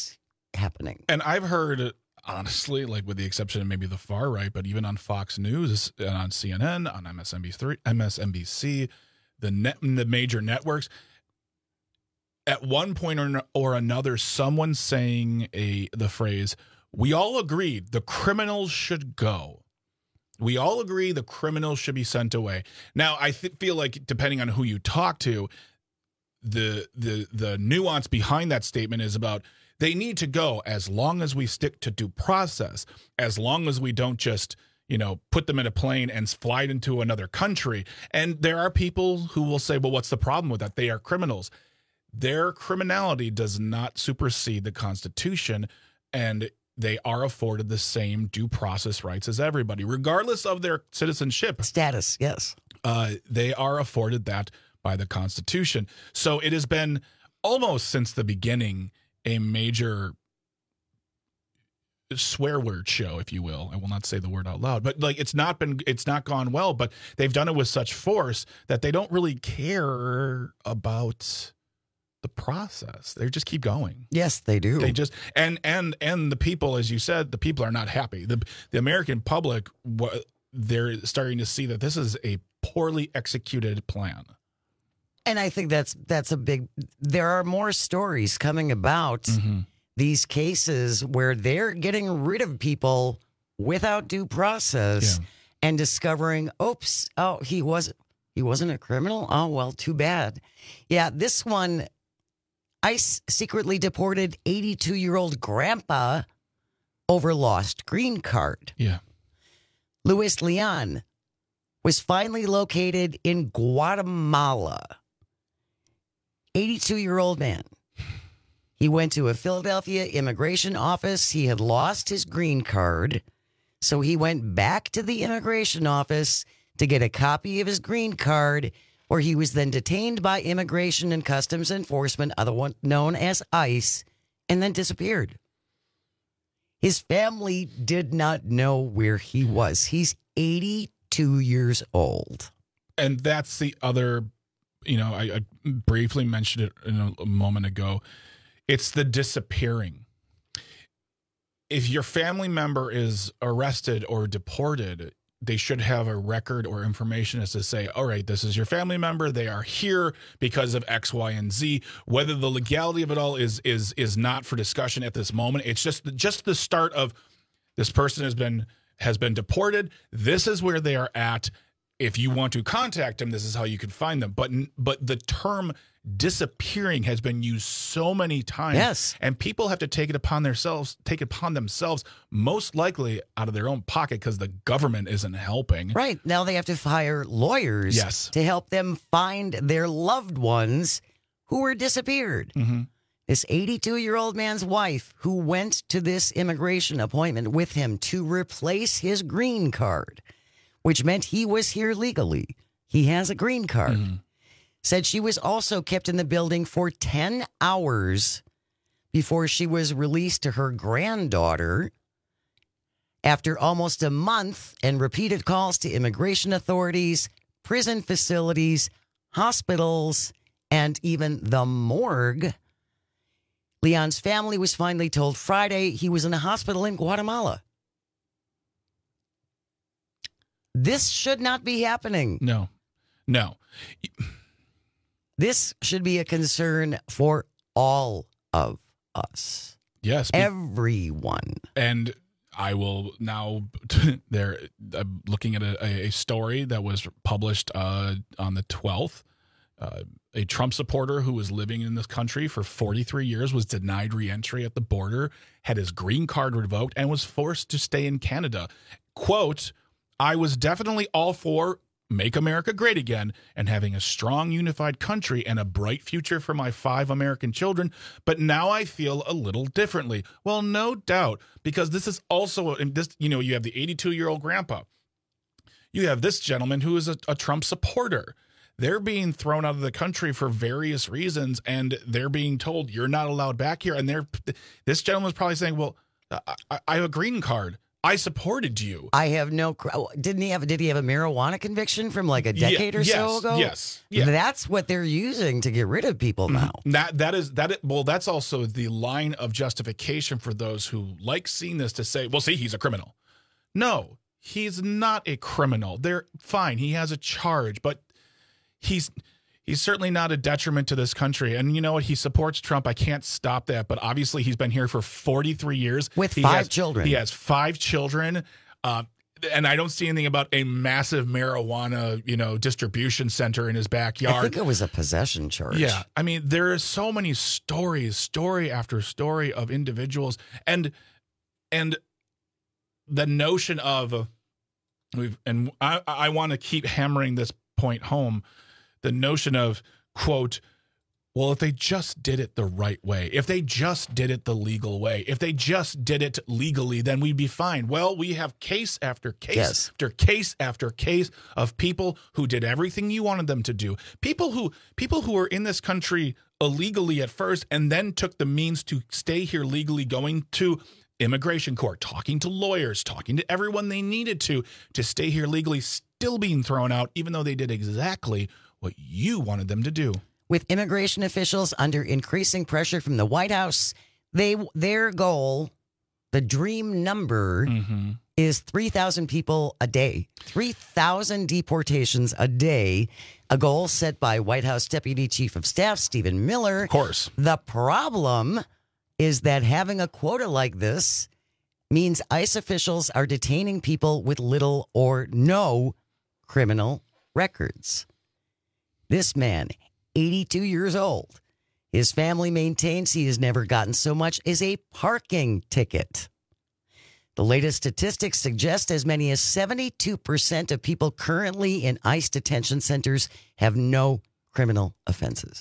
happening. And I've heard, honestly, like with the exception of maybe the far right, but even on Fox News and on C N N, on M S N B C, M S N B C, the net, the major networks, at one point or, or another, someone saying a the phrase, "We all agreed the criminals should go. We all agree the criminals should be sent away." Now, I th- feel like depending on who you talk to, the the the nuance behind that statement is about they need to go as long as we stick to due process, as long as we don't just, you know, put them in a plane and fly into another country. And there are people who will say, well, what's the problem with that? They are criminals. Their criminality does not supersede the Constitution, and they are afforded the same due process rights as everybody, regardless of their citizenship status. Yes. Uh, they are afforded that by the Constitution. So it has been almost since the beginning a major swear word show, if you will. I will not say the word out loud, but like it's not been, it's not gone well, but they've done it with such force that they don't really care about the process. They just keep going. Yes, they do. They just, and, and, and the people, as you said, the people are not happy. The, the American public, they're starting to see that this is a poorly executed plan. And I think that's that's a big, there are more stories coming about mm-hmm. these cases where they're getting rid of people without due process yeah. and discovering, oops, oh, he wasn't, he wasn't a criminal? Oh, well, too bad. Yeah, this one, ICE secretly deported eighty-two-year-old grandpa over lost green card. Yeah. Luis Leon was finally located in Guatemala. eighty-two-year-old man. He went to a Philadelphia immigration office. He had lost his green card, so he went back to the immigration office to get a copy of his green card, where he was then detained by Immigration and Customs Enforcement, otherwise known as ICE, and then disappeared. His family did not know where he was. He's eighty-two years old. And that's the other, you know, I, I briefly mentioned it in a, a moment ago. It's the disappearing. If your family member is arrested or deported, they should have a record or information as to say, all right, this is your family member. They are here because of X, Y, and Z. Whether the legality of it all is is is not for discussion at this moment. It's just just the start of this person has been has been deported. This is where they are at. If you want to contact them, this is how you can find them. But but the term disappearing has been used so many times. Yes. And people have to take it upon themselves, take it upon themselves, most likely out of their own pocket because the government isn't helping. Right. Now they have to hire lawyers yes. to help them find their loved ones who were disappeared. Mm-hmm. This eighty-two-year-old man's wife who went to this immigration appointment with him to replace his green card, which meant he was here legally. He has a green card. Mm-hmm. Said she was also kept in the building for ten hours before she was released to her granddaughter after almost a month and repeated calls to immigration authorities, prison facilities, hospitals, and even the morgue. Leon's family was finally told Friday he was in a hospital in Guatemala. This should not be happening. No, no. This should be a concern for all of us. Yes. Everyone. And I will now, they're I'm looking at a, a story that was published uh, on the twelfth. Uh, a Trump supporter who was living in this country for forty-three years was denied reentry at the border, had his green card revoked, and was forced to stay in Canada. Quote, I was definitely all for Make America Great Again and having a strong, unified country and a bright future for my five American children. But now I feel a little differently. Well, no doubt, because this is also, this, you know, you have the eighty-two-year-old grandpa. You have this gentleman who is a, a Trump supporter. They're being thrown out of the country for various reasons, and they're being told, you're not allowed back here. And they're this gentleman's probably saying, well, I, I have a green card. I supported you. I have no. Didn't he have? Did he have a marijuana conviction from like a decade yeah, or yes, so ago? Yes. Yeah. That's what they're using to get rid of people now. That that is that. Is, well, that's also the line of justification for those who like seeing this to say, "Well, see, he's a criminal." No, he's not a criminal. They're fine. He has a charge, but he's. He's certainly not a detriment to this country. And you know what? He supports Trump. I can't stop that. But obviously, he's been here for forty-three years. With he five has, children. He has five children. Uh, and I don't see anything about a massive marijuana, you know, distribution center in his backyard. I think it was a possession charge. Yeah. I mean, there are so many stories, story after story of individuals. And, and the notion of, we've, and I, I want to keep hammering this point home, the notion of, quote, well, if they just did it the right way, if they just did it the legal way, if they just did it legally, then we'd be fine. Well, we have case after case yes. after case after case of people who did everything you wanted them to do. People who people who were in this country illegally at first and then took the means to stay here legally, going to immigration court, talking to lawyers, talking to everyone they needed to, to stay here legally, still being thrown out, even though they did exactly what you wanted them to do. With immigration officials under increasing pressure from the White House, they their goal, the dream number, mm-hmm. is three thousand people a day. three thousand deportations a day, a goal set by White House Deputy Chief of Staff Stephen Miller. Of course. The problem is that having a quota like this means ICE officials are detaining people with little or no criminal records. This man, eighty-two years old, his family maintains he has never gotten so much as a parking ticket. The latest statistics suggest as many as seventy-two percent of people currently in ICE detention centers have no criminal offenses.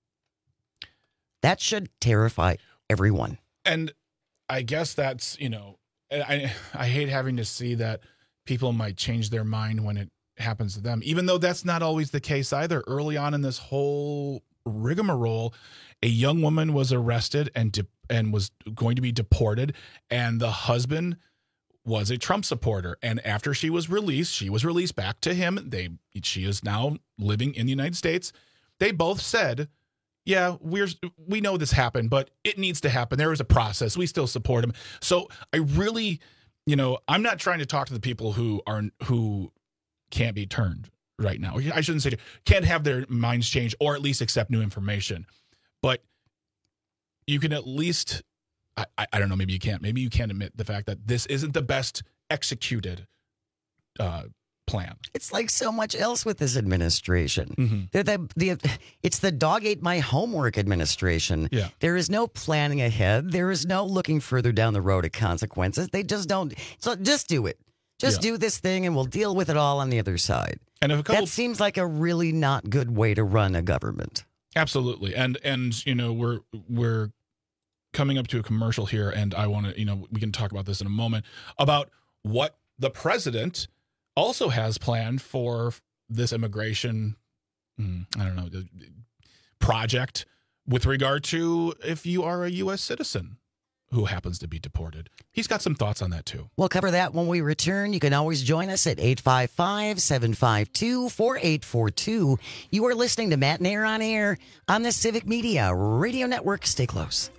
That should terrify everyone. And I guess that's, you know, I I hate having to see that people might change their mind when it happens to them, even though that's not always the case either. Early on in this whole rigmarole, a young woman was arrested and de- and was going to be deported, and the husband was a Trump supporter. And after she was released, she was released back to him. They she is now living in the United States. They both said, yeah, we're we know this happened, but it needs to happen. There was a process. We still support him. So I really, you know, I'm not trying to talk to the people who are who can't be turned right now. I shouldn't say can't have their minds changed or at least accept new information. But you can at least, I, I don't know, maybe you can't. Maybe you can't admit the fact that this isn't the best executed uh, plan. It's like so much else with this administration. Mm-hmm. They're the, the, it's the dog ate my homework administration. Yeah. There is no planning ahead. There is no looking further down the road of consequences. They just don't. So just do it. Just yeah. do this thing and we'll deal with it all on the other side. And if a couple, that seems like a really not good way to run a government. Absolutely. And, and you know, we're we're coming up to a commercial here, and I want to, you know, we can talk about this in a moment, about what the president also has planned for this immigration, I don't know, project with regard to if you are a U S citizen who happens to be deported. He's got some thoughts on that, too. We'll cover that when we return. You can always join us at eight five five, seven five two, four eight four two. You are listening to Matt and Air on Air on the Civic Media Radio Network. Stay close.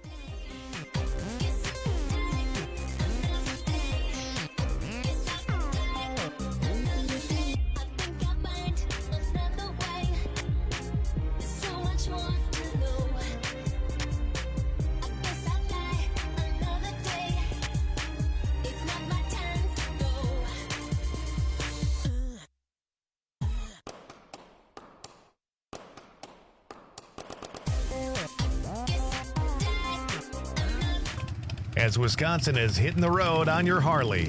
As Wisconsin is hitting the road on your Harley.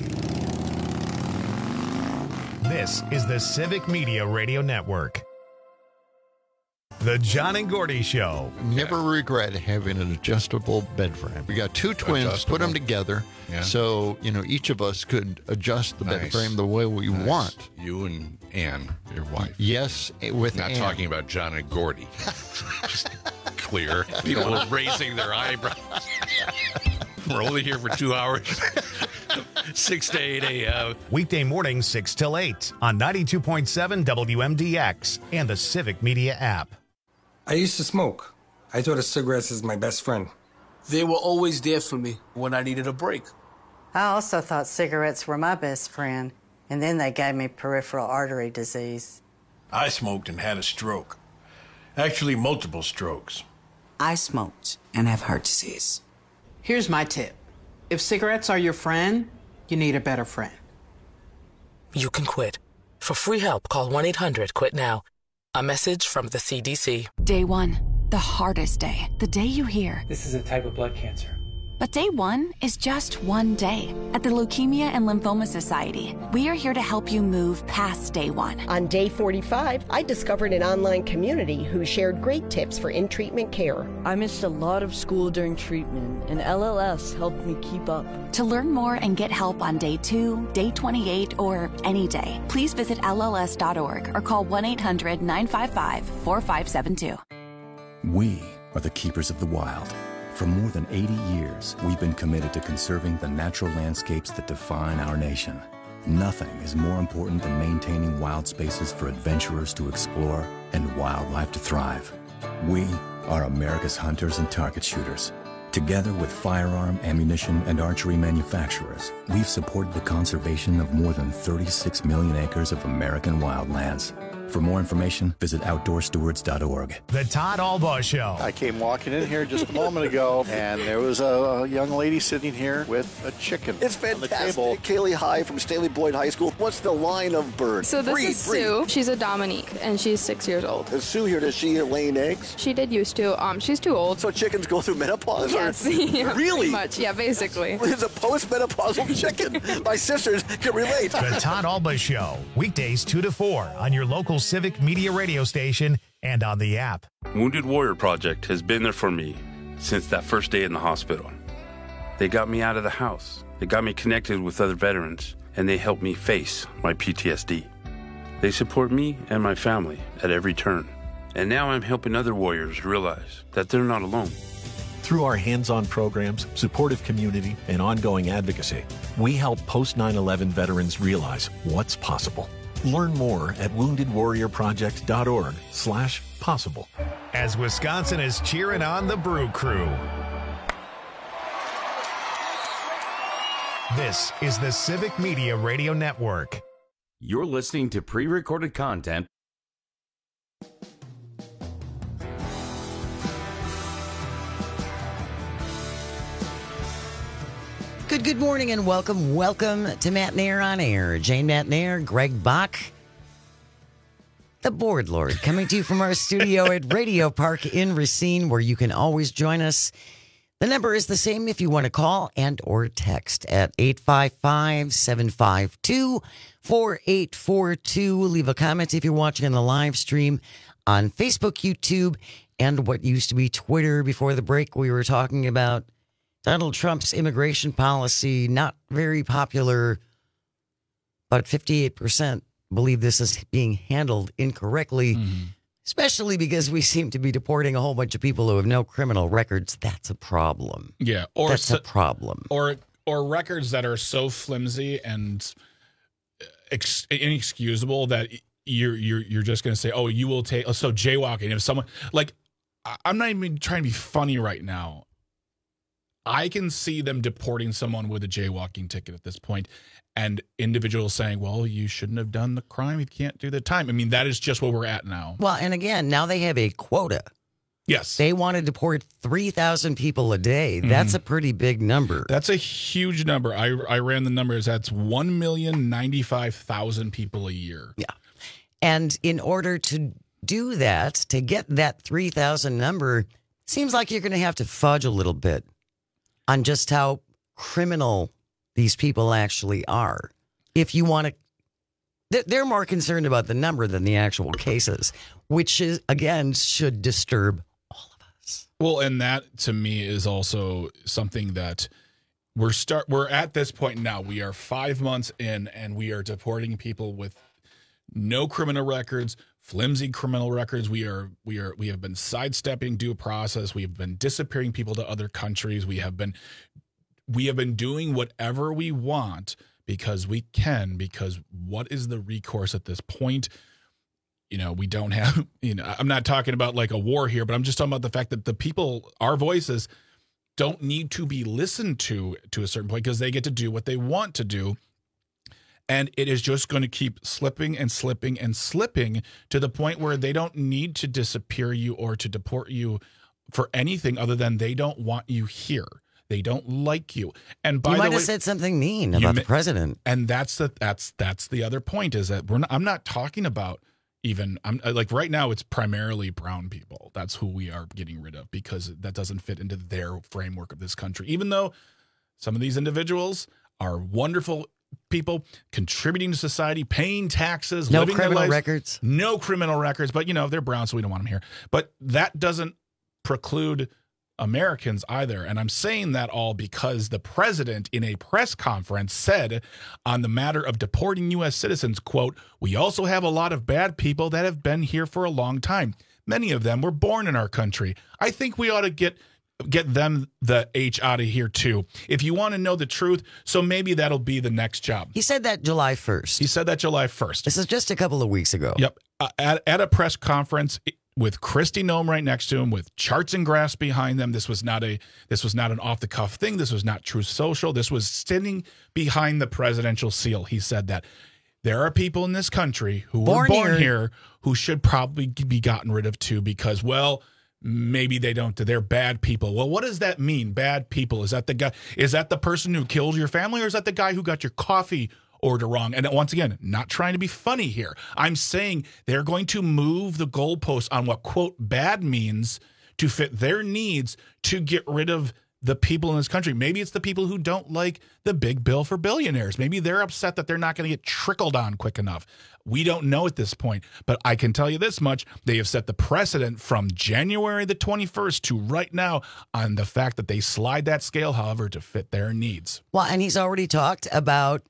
This is the Civic Media Radio Network. The John and Gordy Show. Never regret having an adjustable bed frame. We got two twins, adjustable. Put them together, yeah. So you know each of us could adjust the nice. bed frame the way we nice. want. You and Ann, your wife. Yes, with not Ann. Talking about John and Gordy. Just clear. People are raising their eyebrows. We're only here for two hours. six to eight a.m. Weekday mornings, six till eight on ninety-two point seven W M D X and the Civic Media app. I used to smoke. I thought of cigarettes as my best friend. They were always there for me when I needed a break. I also thought cigarettes were my best friend, and then they gave me peripheral artery disease. I smoked and had a stroke. Actually, multiple strokes. I smoked and have heart disease. Here's my tip. If cigarettes are your friend, you need a better friend. You can quit. For free help, call one eight hundred quit now. A message from the C D C. Day one, the hardest day. The day you hear, this is a type of blood cancer. But day one is just one day. At the Leukemia and Lymphoma Society, we are here to help you move past day one. On day forty-five, I discovered an online community who shared great tips for in-treatment care. I missed a lot of school during treatment, and L L S helped me keep up. To learn more and get help on day two, day twenty-eight, or any day, please visit L L S dot org or call one eight hundred nine five five four five seven two. We are the keepers of the wild. For more than eighty years, we've been committed to conserving the natural landscapes that define our nation. Nothing is more important than maintaining wild spaces for adventurers to explore and wildlife to thrive. We are America's hunters and target shooters. Together with firearm, ammunition, and archery manufacturers, we've supported the conservation of more than thirty-six million acres of American wildlands. For more information, visit outdoor stewards dot org. The Todd Albaugh Show. I came walking in here just a moment ago, and there was a, a young lady sitting here with a chicken. It's fantastic. On the table. Kaylee High from Staley Boyd High School. What's the line of bird? So this breed, is breed. Sue. She's a Dominique, and she's six years old. Is Sue here? Does she laying eggs? She did used to. Um, she's too old. So chickens go through menopause? Yes. Or? Yeah, really? Pretty much. Yeah, basically. It's a post-menopausal chicken. My sisters can relate. The Todd Albaugh Show. Weekdays two to four on your local Civic Media radio station and on the app. Wounded Warrior Project has been there for me since that first day in the hospital. They got me out of the house. They got me connected with other veterans, and they helped me face my P T S D. They support me and my family at every turn. And now I'm helping other warriors realize that they're not alone. Through our hands-on programs, supportive community, and ongoing advocacy, we help post nine eleven veterans realize what's possible. Learn more at wounded warrior project dot org slash possible. As Wisconsin is cheering on the Brew Crew. This is the Civic Media Radio Network. You're listening to pre-recorded content. Good, good morning and welcome, welcome to Matt Nair on Air. Jane Matt Nair, Greg Bach, the board lord, coming to you from our studio at Radio Park in Racine, where you can always join us. The number is the same if you want to call and or text at eight five five, seven five two, four eight four two. Leave a comment if you're watching on the live stream on Facebook, YouTube, and what used to be Twitter. Before the break, we were talking about Donald Trump's immigration policy, not very popular, but fifty-eight percent believe this is being handled incorrectly, mm-hmm. especially because we seem to be deporting a whole bunch of people who have no criminal records. That's a problem. Yeah. Or That's so, a problem. Or or records that are so flimsy and ex- inexcusable that you're, you're, you're just going to say, oh, you will take, so jaywalking. If someone, like, I'm not even trying to be funny right now. I can see them deporting someone with a jaywalking ticket at this point, and individuals saying, well, you shouldn't have done the crime. You can't do the time. I mean, that is just where we're at now. Well, and again, now they have a quota. Yes. They want to deport three thousand people a day. That's mm-hmm. a pretty big number. That's a huge number. I, I ran the numbers. That's one million ninety-five thousand people a year. Yeah. And in order to do that, to get that three thousand number, seems like you're going to have to fudge a little bit on just how criminal these people actually are. If you want to, they're more concerned about the number than the actual cases, which is, again, should disturb all of us. Well, and that to me is also something that we're start. We're at this point now. We are five months in, and we are deporting people with no criminal records, flimsy criminal records. We are we are we have been sidestepping due process. We have been disappearing people to other countries. We have been we have been doing whatever we want because we can, because what is the recourse at this point? You know, we don't have, you know, I'm not talking about like a war here, but I'm just talking about the fact that the people, our voices don't need to be listened to to a certain point because they get to do what they want to do. And it is just going to keep slipping and slipping and slipping to the point where they don't need to disappear you or to deport you for anything other than they don't want you here. They don't like you. And by you the might way, have said something mean about the president. And that's the that's that's the other point is that we're not, I'm not talking about even I'm like right now it's primarily brown people. That's who we are getting rid of because that doesn't fit into their framework of this country. Even though some of these individuals are wonderful people contributing to society, paying taxes, no living criminal their lives, records, no criminal records. But you know they're brown, so we don't want them here. But that doesn't preclude Americans either. And I'm saying that all because the president in a press conference said on the matter of deporting U S citizens, quote, "We also have a lot of bad people that have been here for a long time. Many of them were born in our country. I think we ought to get get them the H out of here too. If you want to know the truth, so maybe that'll be the next job." He said that July first. He said that July first. This is just a couple of weeks ago. Yep. Uh, at, at a press conference with Kristi Noem right next to him, with charts and graphs behind them. This was not a this was not an off the cuff thing. This was not Truth Social. This was sitting behind the presidential seal. He said that there are people in this country who born were born here. here who should probably be gotten rid of too because, well, maybe they don't. They're bad people. Well, what does that mean? Bad people. Is that the guy? Is that the person who killed your family, or is that the guy who got your coffee order wrong? And once again, not trying to be funny here. I'm saying they're going to move the goalposts on what, quote, bad means to fit their needs to get rid of the people in this country. Maybe it's the people who don't like the big bill for billionaires. Maybe they're upset that they're not going to get trickled on quick enough. We don't know at this point, but I can tell you this much. They have set the precedent from January the twenty-first to right now on the fact that they slide that scale, however, to fit their needs. Well, and he's already talked about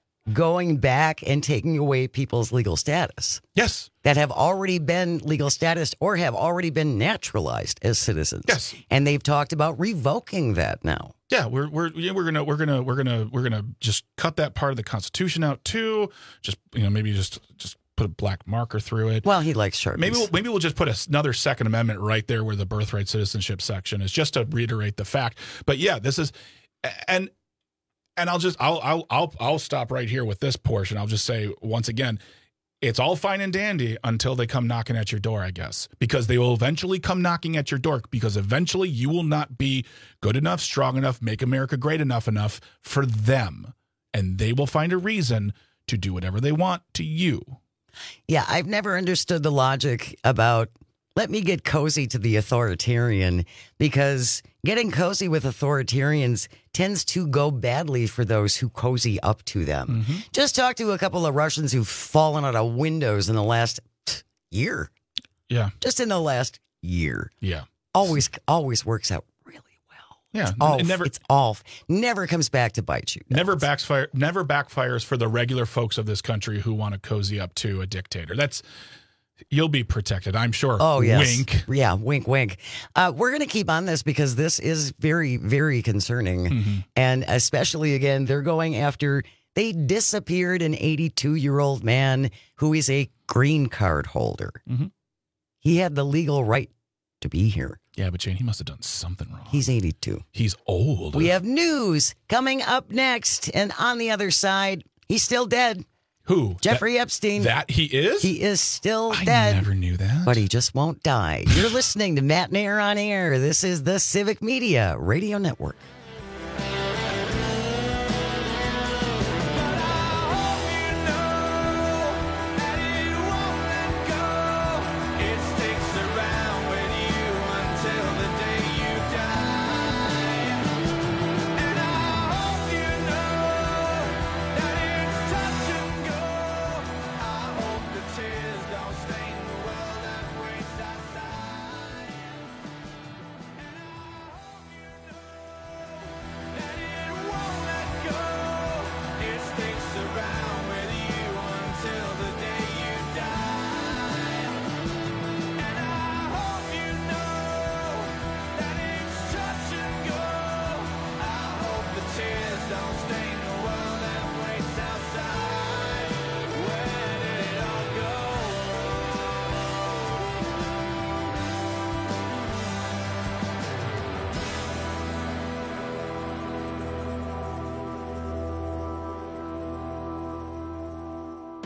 going back and taking away people's legal status. Yes. That have already been legal status or have already been naturalized as citizens. Yes. And they've talked about revoking that now. Yeah, we're we're yeah, we're gonna we're gonna we're gonna we're gonna just cut that part of the Constitution out too. Just you know maybe just just put a black marker through it. Well, he likes Sharpies. Maybe we'll, maybe we'll just put a, another Second Amendment right there where the birthright citizenship section is, just to reiterate the fact. But yeah, this is and and I'll just I'll I'll I'll I'll stop right here with this portion. I'll just say once again, it's all fine and dandy until they come knocking at your door, I guess, because they will eventually come knocking at your door, because eventually you will not be good enough, strong enough, make America great enough enough for them. And they will find a reason to do whatever they want to you. Yeah, I've never understood the logic about let me get cozy to the authoritarian, because getting cozy with authoritarians tends to go badly for those who cozy up to them. Mm-hmm. Just talk to a couple of Russians who've fallen out of windows in the last year. Yeah. Just in the last year. Yeah. Always, always works out really well. Yeah. It's off. It never, it's off. Never comes back to bite you. Never backfire. Never backfires for the regular folks of this country who want to cozy up to a dictator. That's. You'll be protected, I'm sure. Oh, yes. Wink. Yeah, wink, wink. Uh, we're going to keep on this because this is very, very concerning. Mm-hmm. And especially, again, they're going after, they disappeared an eighty-two-year-old man who is a green card holder. Mm-hmm. He had the legal right to be here. Yeah, but Jane, he must have done something wrong. He's eighty-two. He's old. We have news coming up next. And on the other side, he's still dead. Who? Jeffrey that, Epstein. That he is? He is still I dead. I never knew that. But he just won't die. You're listening to Matt Nair on Air. This is the Civic Media Radio Network.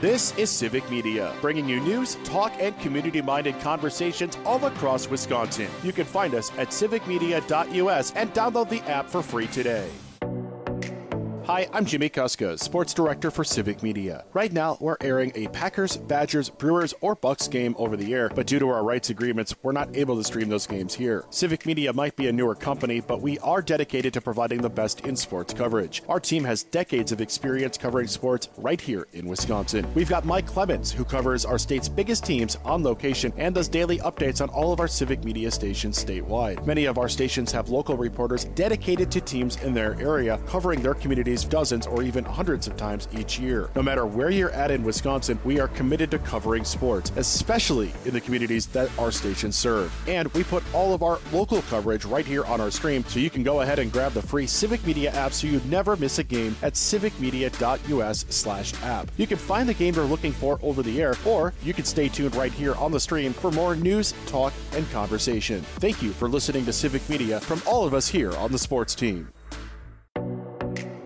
This is Civic Media, bringing you news, talk, and community-minded conversations all across Wisconsin. You can find us at civic media dot U S and download the app for free today. Hi, I'm Jimmy Kuska, Sports Director for Civic Media. Right now, we're airing a Packers, Badgers, Brewers, or Bucks game over the air, but due to our rights agreements, we're not able to stream those games here. Civic Media might be a newer company, but we are dedicated to providing the best in sports coverage. Our team has decades of experience covering sports right here in Wisconsin. We've got Mike Clemens, who covers our state's biggest teams on location and does daily updates on all of our Civic Media stations statewide. Many of our stations have local reporters dedicated to teams in their area, covering their communities dozens or even hundreds of times each year. No matter where you're at in Wisconsin, we are committed to covering sports, especially in the communities that our stations serve. And we put all of our local coverage right here on our stream, so you can go ahead and grab the free Civic Media app so you never miss a game at civic media dot U S slash app. You can find the game you're looking for over the air, or you can stay tuned right here on the stream for more news, talk, and conversation. Thank you for listening to Civic Media from all of us here on the sports team.